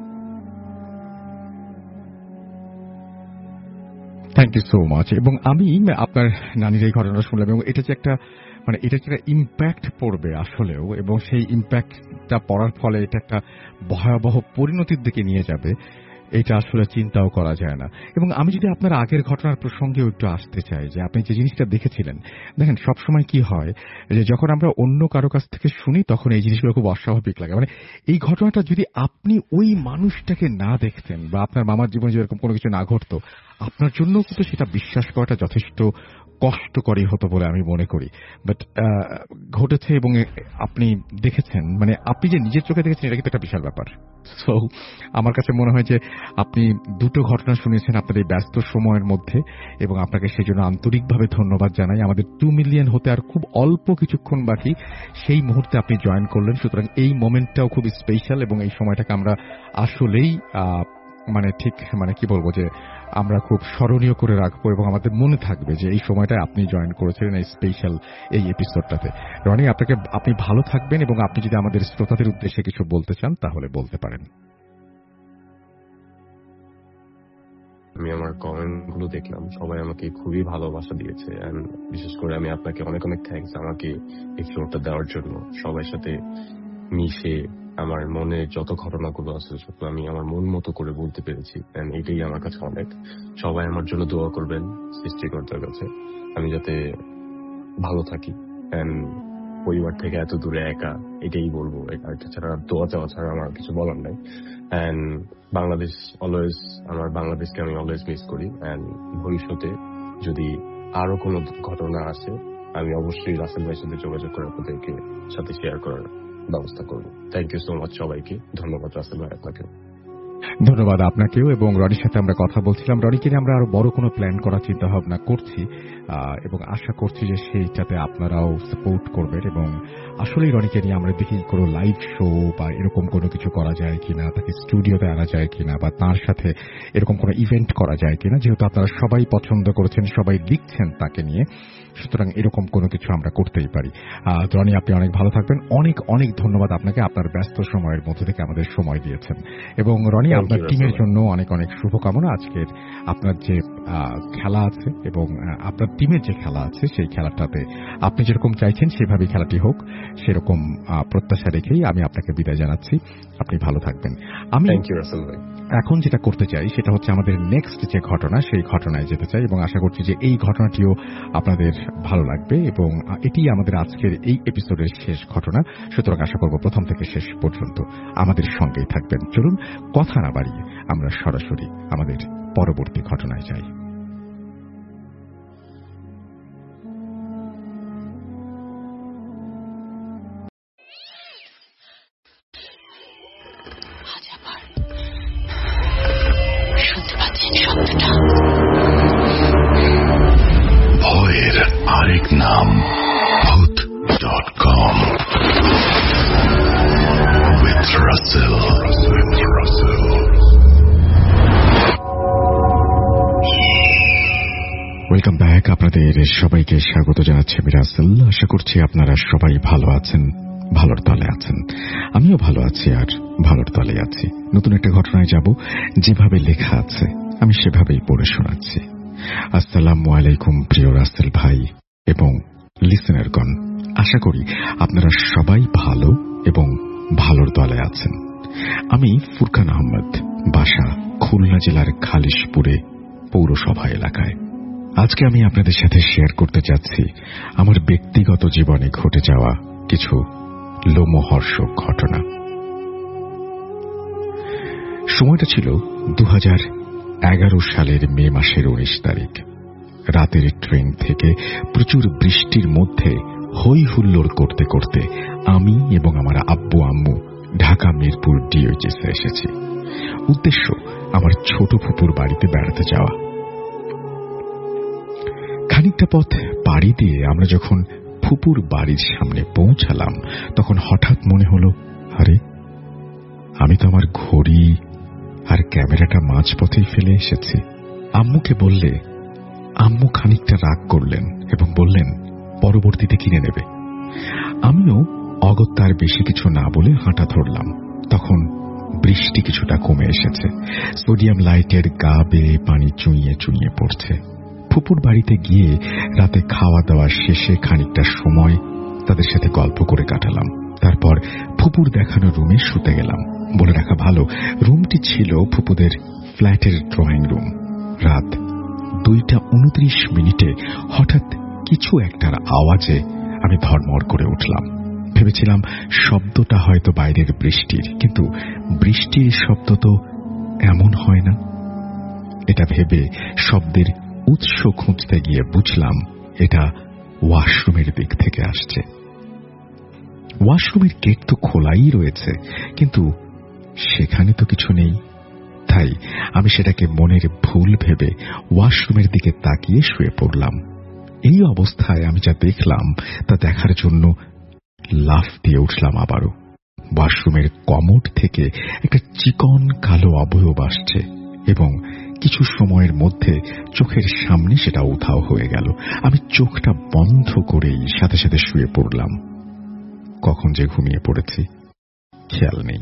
Thank you so much. এবং আমি আপনার নানির এই ঘটনা শুনলাম, এবং এটা যে একটা, মানে এটা যে একটা ইম্প্যাক্ট পড়বে আসলেও, এবং সেই ইম্প্যাক্টটা পড়ার ফলে এটা একটা ভয়াবহ পরিণতির দিকে নিয়ে যাবে, এটা আসলে চিন্তাও করা যায় না। এবং আমি যদি আপনার আগের ঘটনার প্রসঙ্গেও একটু আসতে চাই, যে আপনি যে জিনিসটা দেখেছিলেন, দেখেন সবসময় কি হয় যে যখন আমরা অন্য কারো কাছ থেকে শুনি তখন এই জিনিসগুলো খুব অস্বাভাবিক লাগে। মানে এই ঘটনাটা যদি আপনি ওই মানুষটাকে না দেখতেন বা আপনার মামার জীবনে যদি এরকম কোনো কিছু না ঘটতো, আপনার জন্য কিন্তু সেটা বিশ্বাস করাটা যথেষ্ট কষ্টকরই হতো বলে আমি মনে করি। বাট ঘটেছে এবং আপনি দেখেছেন, মানে আপনি যে নিজের চোখে দেখেছেন, এটা কিন্তু একটা বিশাল ব্যাপার। সো আমার কাছে মনে হয় যে আপনি দুটো ঘটনা শুনেছেন আপনার এই ব্যস্ত সময়ের মধ্যে, এবং আপনাকে সেই জন্য আন্তরিকভাবে ধন্যবাদ জানাই। আমাদের টু মিলিয়ন হতে আর খুব অল্প কিছুক্ষণ বাকি, সেই মুহূর্তে আপনি জয়েন করলেন। সুতরাং এই মোমেন্টটাও খুব স্পেশাল, এবং এই সময়টাকে আমরা আসলেই মানে ঠিক মানে কি বলবো যে আমরা খুব স্মরণীয় করে রাখবো, এবং আমাদের মনে থাকবে যে এই সময়টায় আপনি জয়েন করেছিলেন এই স্পেশাল এই এপিসোডটাতে। রনি, আপনাকে আপনি ভালো থাকবেন, এবং আপনি যদি আমাদের শ্রোতাদের উদ্দেশ্যে কিছু বলতে চান তাহলে বলতে পারেন। আমি আমার কমেন্ট গুলো দেখলাম, সবাই আমাকে খুবই ভালোবাসা দিয়েছে। এন্ড বিশেষ করে আমি আপনাকে অনেক অনেক থ্যাঙ্কস আমাকে এই ফ্লোরটা দেওয়ার জন্য, সবার সাথে মিশে আমার মনে যত ঘটনাগুলো আছে সব আমি আমার মন মতো করে বলতে পেরেছি, এন্ড এটাই আমার কাছে অনেক। সবাই আমার জন্য দোয়া করবেন সৃষ্টিকর্তার কাছে, আমি যাতে ভালো থাকি, এন্ড পরিবার থেকে এত দূরে একা, এটাই বলবো। এটা ছাড়া দোয়া চাওয়া ছাড়া আমার কিছু বলার নাই। এন্ড বাংলাদেশ অলওয়েজ, আমার বাংলাদেশকে আমি অলওয়েজ মিস করি। এন্ড ভবিষ্যতে যদি আরো কোনো ঘটনা আসে আমি অবশ্যই রাসেল ভাইয়ের সাথে যোগাযোগ করে আপনাদেরকে সাথে শেয়ার করার ব্যবস্থা করবো। থ্যাংক ইউ সো মাচ সবাইকে। ধন্যবাদ রাসেল ভাই আপনাকে। ধন্যবাদ আপনাকেও। এবং রনির সাথে আমরা কথা বলছিলাম, রনিকে নিয়ে আমরা আরো বড় কোনো প্ল্যান করার চিন্তা ভাবনা করছি এবং আশা করছি যে সেইটাতে আপনারাও সাপোর্ট করবেন। এবং আসলেই রনিকে নিয়ে আমরা দেখি কোনো লাইভ শো বা এরকম কোনো কিছু করা যায় কিনা, তাকে স্টুডিওতে আনা যায় কিনা, বা তার সাথে এরকম কোনো ইভেন্ট করা যায় কিনা, যেহেতু আপনারা সবাই পছন্দ করেছেন, সবাই লিখছেন তাকে নিয়ে, সুতরাং এরকম কোনো কিছু আমরা করতেই পারি। রনি, আপনি অনেক ভালো থাকবেন। অনেক অনেক ধন্যবাদ আপনাকে, আপনার ব্যস্ত সময়ের মধ্যে থেকে আমাদের সময় দিয়েছেন। এবং রনি, আপনার টিমের জন্য অনেক অনেক শুভকামনা। আজকের আপনার যে খেলা আছে এবং আপনার টিমের যে খেলা আছে সেই খেলাটাতে আপনি যেরকম চাইছেন সেভাবেই খেলাটি হোক, সেরকম প্রত্যাশা রেখেই আমি আপনাকে বিদায় জানাচ্ছি। আপনি ভালো থাকবেন। আমি এখন যেটা করতে চাই সেটা হচ্ছে আমাদের নেক্সট যে ঘটনা, সেই ঘটনায় যেতে চাই এবং আশা করছি যে এই ঘটনাটিও আপনাদের ভালো লাগবে। এবং এটি আমাদের আজকের এই এপিসোডের শেষ ঘটনা, সুতরাং আশা করব প্রথম থেকে শেষ পর্যন্ত আমাদের সঙ্গেই থাকবেন। চলুন কথা না বাড়িয়ে আমরা সরাসরি আমাদের পরবর্তী ঘটনায় যাই। ভয়ের আরেক নাম Bhoot dot com with Russell. Welcome back. আপনাদের সবাইকে স্বাগত জানাচ্ছি আমি রাসেল। আশা করছি আপনারা সবাই ভালো আছেন, ভালোর তলে আছেন। আমিও ভালো আছি আর ভালোর তলে আছি। নতুন একটা ঘটনায় যাব, যেভাবে লেখা আছে আমি সেভাবেই পড়ে শোনাচ্ছি। আসসালামু আলাইকুম প্রিয় রাসেল ভাই এবং লিসেনারগণ, আশা করি আপনারা সবাই ভালো এবং ভালোর দলে আছেন। আমি ফুরকান আহমদ, বাসা খুলনা জেলার খালিশপুরে পৌরসভা এলাকায়। আজকে আমি আপনাদের সাথে শেয়ার করতে চাচ্ছি আমার ব্যক্তিগত জীবনে ঘটে যাওয়া কিছু লোমহর্ষক ঘটনা। সময়টা ছিল দু হাজার এগারো সালের মে মাসের উনিশ তারিখ। রাতের ট্রেন থেকে প্রচুর বৃষ্টির মধ্যে হই হুল্লোড় করতে করতে আমি এবং আমার আব্বু আম্মু ঢাকা মিরপুর ডিওএইচএসে এসেছি। উদ্দেশ্য আমার ছোট ফুপুর বাড়িতে বেড়াতে যাওয়া। খানিকটা পথ পাড়ি দিয়ে আমরা যখন ফুপুর বাড়ির সামনে পৌঁছালাম তখন হঠাৎ মনে হলো, আরে আমি তো আমার ঘড়ি আর ক্যামেরাটা মাঝপথেই ফেলে এসেছি। আম্মুকে বললে আম্মু খানিকটা রাগ করলেন এবং বললেন পরবর্তীতে কিনে নেবে। আমিও অগত্যার বেশি কিছু না বলে হাঁটা ধরলাম। তখন বৃষ্টি কিছুটা কমে এসেছে। সোডিয়াম লাইটের গা বেয়ে পানি চুইয়ে চুইয়ে পড়ছে। ফুপুর বাড়িতে গিয়ে রাতে খাওয়া দাওয়া শেষে খানিকটা সময় তাদের সাথে গল্প করে কাটালাম। তারপর ফুপুর দেখানো রুমে শুতে গেলাম। বলে রাখা ভালো, রুমটি ছিল ফুপুদের ফ্ল্যাটের ড্রয়িং রুম। রাত দুইটা উনত্রিশ মিনিটে হঠাৎ কিছু একটার আওয়াজে আমি ধর্মড় করে উঠলাম। ভেবেছিলাম শব্দটা হয়তো বাইরের বৃষ্টির, কিন্তু বৃষ্টির শব্দ তো এমন হয় না। এটা ভেবে শব্দের উৎস খুঁজতে গিয়ে বুঝলাম এটা ওয়াশরুমের দিক থেকে আসছে। ওয়াশরুমের গেট তো খোলাই রয়েছে, কিন্তু সেখানে তো কিছু নেই। তাই আমি সেটাকে মনের ভুল ভেবে ওয়াশরুমের দিকে তাকিয়ে শুয়ে পড়লাম। এই অবস্থায় আমি যা দেখলাম তা দেখার জন্য লাফ দিয়ে উঠলাম আবারও। ওয়াশরুমের কমোড থেকে একটা চিকন কালো অবয়ব আসছে এবং কিছু সময়ের মধ্যে চোখের সামনে সেটা উধাও হয়ে গেল। আমি চোখটা বন্ধ করেই সাথে সাথে শুয়ে পড়লাম। কখন যে ঘুমিয়ে পড়েছি খেয়াল নেই।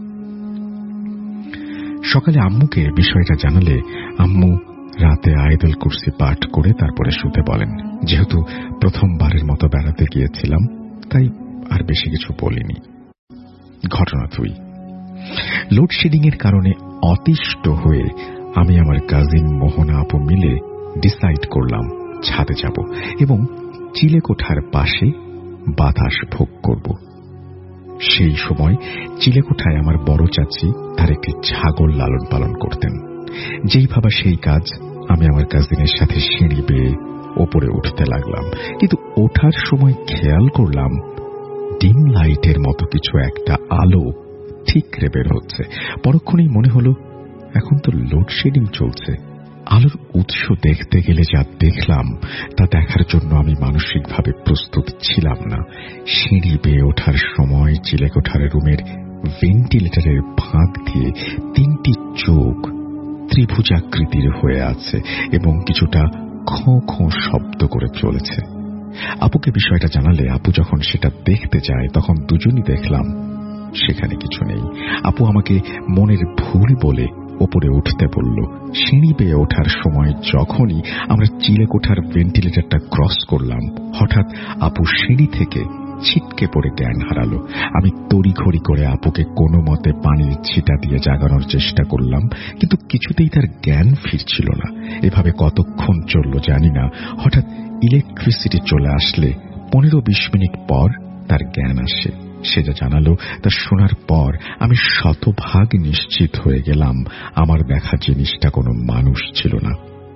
সকালে আম্মুকে বিষয়টা জানালে আম্মু রাতে আয়াতুল কুরসি পাঠ করে তারপরে শুতে বলেন। যেহেতু প্রথমবারের মতো বেড়াতে গিয়েছিলাম তাই আর বেশি কিছু বলিনি। ঘটনা দুই। লোডশেডিং এর কারণে অতিষ্ঠ হয়ে আমি আমার কাজিন মোহনা আপু মিলে ডিসাইড করলাম ছাদে যাব এবং চিলেকোঠার পাশে বাতাস ভোগ করব। সেই সময় চিলেকোঠায় আমার বড় চাচি তার একটি ছাগল লালন পালন করতেন। যেই ভাবা সেই কাজ, আমি আমার কাজিনের সাথে সিঁড়ি বেয়ে ওপরে উঠতে লাগলাম, কিন্তু ওঠার সময় খেয়াল করলাম ডিম লাইটের মতো কিছু একটা আলো ঠিকরে বের হচ্ছে। পরক্ষণেই মনে হলো এখন তো লোডশেডিং চলছে। আলোর উৎস দেখতে গেলে যা দেখলাম তা দেখার জন্য আমি মানসিকভাবে প্রস্তুত ছিলাম না। সিঁড়ি বেয়ে ওঠার সময় চিলেকোঠার রুমের ভেন্টিলেটরের ফাঁক দিয়ে তিনটি চোখ ত্রিভুজাকৃতির হয়ে আছে এবং কিছুটা খোঁ খোঁ শব্দ করে চলেছে। আপুকে বিষয়টা জানালে আপু যখন সেটা দেখতে যায় তখন দুজনই দেখলাম সেখানে কিছু নেই। আপু আমাকে মনের ভুল বলে ওপরে উঠতে বলল। সিঁড়ি বেয়ে ওঠার সময় যখনই আমরা চিলেকোঠার ভেন্টিলেটরটা ক্রস করলাম, হঠাৎ আপু সিঁড়ি থেকে ছিটকে পড়ে জ্ঞান হারালো। আমি তড়িঘড়ি করে আপুকে কোনো মতে পানির ছিটা দিয়ে জাগানোর চেষ্টা করলাম, কিন্তু কিছুতেই তার জ্ঞান ফিরছিল না। এভাবে কতক্ষণ চলল জানি না। হঠাৎ ইলেকট্রিসিটি চলে আসলে পনেরো বিশ মিনিট পর তার জ্ঞান আসে। সে যা জানালো তা শোনার পর আমি শতভাগ নিশ্চিত হয়ে গেলাম আমার দেখা জিনিসটা কোনো মানুষ ছিল না।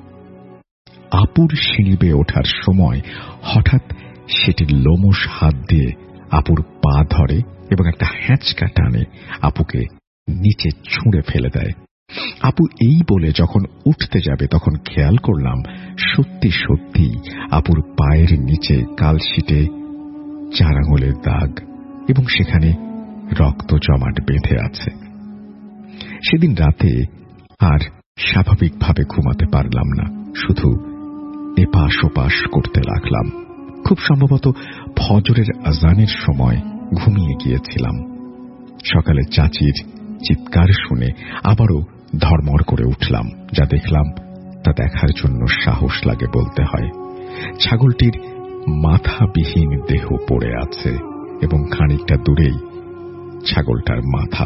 আপুর সিঁড়ি বেয়ে ওঠার সময় হঠাৎ সেটি লোমশ হাত দিয়ে আপুর পা ধরে এবং একটা হ্যাঁচকা টানে আপুকে নিচে ছুঁড়ে ফেলে দেয়। আপু এই বলে যখন উঠতে যাবে তখন খেয়াল করলাম সত্যি সত্যি আপুর পায়ের নিচে কালশিটে চার আঙুলের দাগ এবং সেখানে রক্ত জমাট বেঁধে আছে। সেদিন রাতে আর স্বাভাবিকভাবে ঘুমাতে পারলাম না, শুধু এপাশ ওপাশ করতে লাগলাম। খুব সম্ভবত ফজরের আজানের সময় ঘুমিয়ে গিয়েছিলাম। সকালে চাচির চিৎকার শুনে আবারও ধর্মর করে উঠলাম। যা দেখলাম তা দেখার জন্য সাহস লাগে বলতে হয়। ছাগলটির মাথাবিহীন দেহ পড়ে আছে এবং খানিকটা দূরেই ছাগলটার মাথা।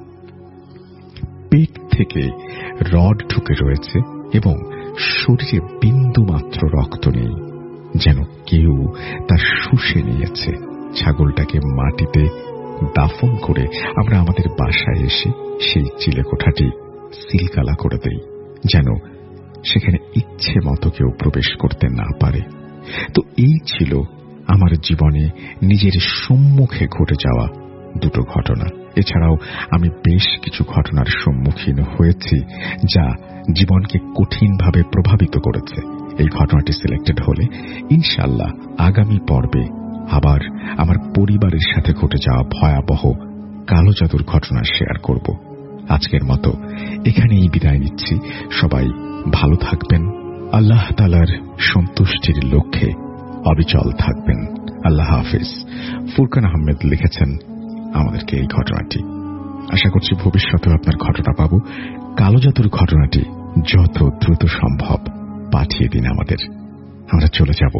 পেট থেকে রড ঢুকে রয়েছে এবং শরীরে বিন্দু মাত্র রক্ত নেই, যেন কেউ তা শুষে নিয়েছে। ছাগলটাকে মাটিতে দাফন করে আমরা আমাদের বাসায় এসে সেই চিলেকোঠাটি সিলগালা করে দেই, যেন সেখানে ইচ্ছে মতো কেউ প্রবেশ করতে না পারে। তো এই ছিল আমার জীবনে নিজের সম্মুখে ঘটে যাওয়া দুটো ঘটনা। এছাড়াও আমি বেশ কিছু ঘটনার সম্মুখীন হয়েছি যা জীবনকে কঠিনভাবে প্রভাবিত করেছে। এই ঘটনাটি সিলেক্টেড হলে ইনশাআল্লাহ আগামী পর্বে আবার আমার পরিবারের সাথে ঘটে যাওয়া ভয়াবহ কালো জাদুর ঘটনা শেয়ার করব। আজকের মতো এখানেই বিদায় নিচ্ছি। সবাই ভালো থাকবেন, আল্লাহ তাআলার সন্তুষ্টির লক্ষ্যে অবিচল থাকবেন। আল্লাহ হাফেজ। ফুরকান আহমেদ লিখেছেন আমাদেরকে এই ঘটনাটি। আশা করছি ভবিষ্যতেও আপনার ঘটনা পাবো। কালো জাদুর ঘটনাটি যত দ্রুত সম্ভব পাঠিয়ে দিন আমাদের, আমরা চলে যাব।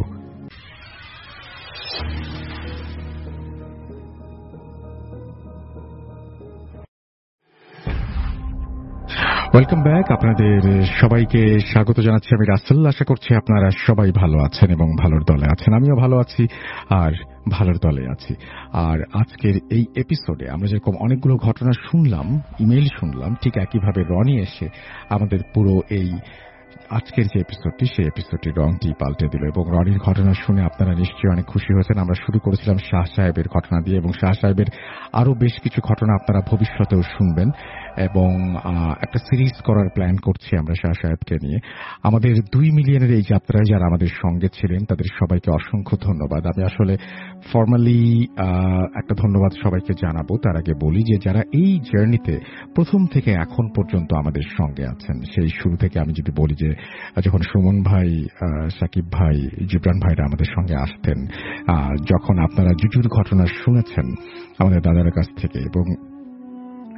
Welcome back. আপনাদের সবাইকে স্বাগত জানাচ্ছি আমি রাসেল। আশা করছি আপনারা সবাই ভালো আছেন এবং ভালোর দলে আছেন। আমিও ভালো আছি আর ভালোর দলে আছি। আর আজকের এই এপিসোডে আমরা যেরকম অনেকগুলো ঘটনা শুনলাম, ইমেইল শুনলাম, ঠিক একইভাবে রনি এসে আমাদের পুরো এই আজকের যে এপিসোডটি সেই এপিসোডটি রংটি পাল্টে দিল এবং রনির ঘটনা শুনে আপনারা নিশ্চয়ই অনেক খুশি হয়েছেন। আমরা শুরু করেছিলাম শাহ সাহেবের ঘটনা দিয়ে এবং শাহ সাহেবের আরো বেশ কিছু ঘটনা আপনারা ভবিষ্যতেও শুনবেন এবং একটা সিরিজ করার প্ল্যান করছি আমরা শাহ সাহেবকে নিয়ে। আমাদের দুই মিলিয়নের এই যাত্রায় যারা আমাদের সঙ্গে ছিলেন তাদের সবাইকে অসংখ্য ধন্যবাদ। আমি আসলে ফর্মালি একটা ধন্যবাদ সবাইকে জানাবো। তার আগে বলি যে যারা এই জার্নিতে প্রথম থেকে এখন পর্যন্ত আমাদের সঙ্গে আছেন, সেই শুরু থেকে আমি যদি বলি যে যখন সুমন ভাই, সাকিব ভাই, জিবরান ভাইরা আমাদের সঙ্গে আসতেন, যখন আপনারা জুজুর ঘটনা শুনেছেন আমাদের দাদার কাছ থেকে এবং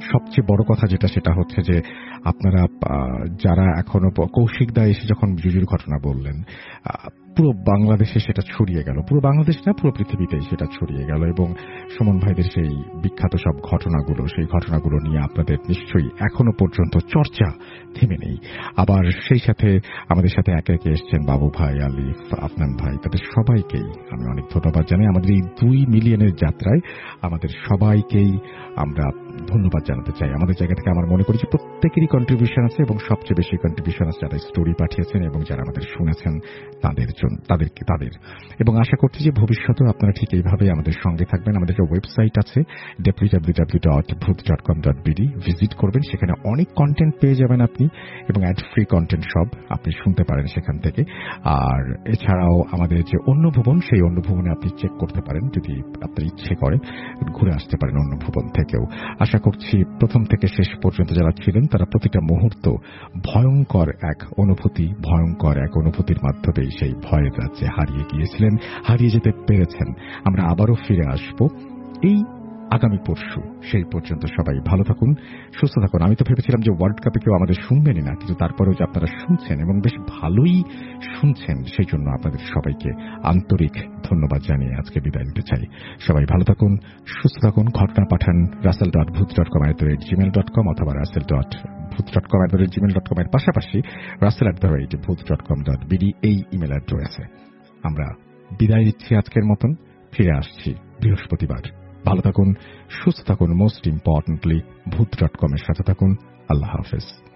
সবচেয়ে বড় কথা যেটা সেটা হচ্ছে যে আপনারা যারা এখনো কৌশিক দা এসে যখন জুজুর ঘটনা বললেন, পুরো বাংলাদেশে সেটা ছড়িয়ে গেল, পুরো বাংলাদেশ না পুরো পৃথিবীতেই সেটা ছড়িয়ে গেল এবং সুমন ভাইদের সেই বিখ্যাত সব ঘটনাগুলো, সেই ঘটনাগুলো নিয়ে আপনাদের নিশ্চয়ই এখনো পর্যন্ত চর্চা থেমে নেই। আবার সেই সাথে আমাদের সাথে একে একে এসছেন বাবু ভাই, আলিফ, আফনান ভাই, তাদের সবাইকেই আমি অনেক ধন্যবাদ জানাই। আমাদের এই দুই মিলিয়নের যাত্রায় আমাদের সবাইকেই আমরা ধন্যবাদ জানাতে চাই। আমাদের জায়গা থেকে আমার মনে করি যে প্রত্যেকেরই কন্ট্রিবিউশন আছে এবং সবচেয়ে বেশি কন্ট্রিবিউশন আছে যারা স্টোরি পাঠিয়েছেন এবং যারা আমাদের শুনেছেন তাদের জন্য, তাদেরকে তাদের এবং আশা করছি যে ভবিষ্যতেও আপনারা ঠিক এইভাবে আমাদের সঙ্গে থাকবেন। আমাদের যে ওয়েবসাইট আছে W W W dot Bhoot dot com dot BD visit করবেন, সেখানে অনেক কন্টেন্ট পেয়ে যাবেন আপনি এবং অ্যাড ফ্রি কন্টেন্ট সব আপনি শুনতে পারেন সেখান থেকে। আর এছাড়াও আমাদের যে অন্য ভুবন, সেই অন্য ভুবনে আপনি চেক করতে পারেন, যদি আপনার ইচ্ছে করে ঘুরে আসতে পারেন অন্য ভুবন থেকেও। আশা করছি প্রথম থেকে শেষ পর্যন্ত যারা ছিলেন তারা প্রতিটা মুহূর্ত ভয়ঙ্কর এক অনুভূতি, ভয়ঙ্কর এক অনুভূতির মাধ্যমেই সেই ভয়ের রাজ্যে হারিয়ে গিয়েছিলেন, হারিয়ে যেতে পেরেছেন। আমরা আবারও ফিরে আসব এই আগামী পরশু। সেই পর্যন্ত সবাই ভালো থাকুন, সুস্থ থাকুন। আমি তো ভেবেছিলাম যে ওয়ার্ল্ড কাপে কেউ আমাদের শুনবেনই না, কিন্তু তারপরেও যে আপনারা শুনছেন এবং বেশ ভালোই শুনছেন, সেই জন্য আপনাদের সবাইকে আন্তরিক ধন্যবাদ জানিয়ে আজকে বিদায় নিতে চাই। সবাই ভালো থাকুন, সুস্থ থাকুন। ঘটনা পাঠান Russell dot Bhoot dot com at the rate Gmail dot com অথবা Russell dot Bhoot dot com at the rate Gmail dot com এর পাশাপাশি Russell at the rate Bhoot dot com dot BD এই ইমেল অ্যাড্রেসে। আমরা বিদায় দিচ্ছি আজকের মতন, ফিরে আসছি বৃহস্পতিবার। ভালো থাকুন, সুস্থ থাকুন, most importantly Bhoot dot com এর সাথে থাকুন। আল্লাহ হাফেজ।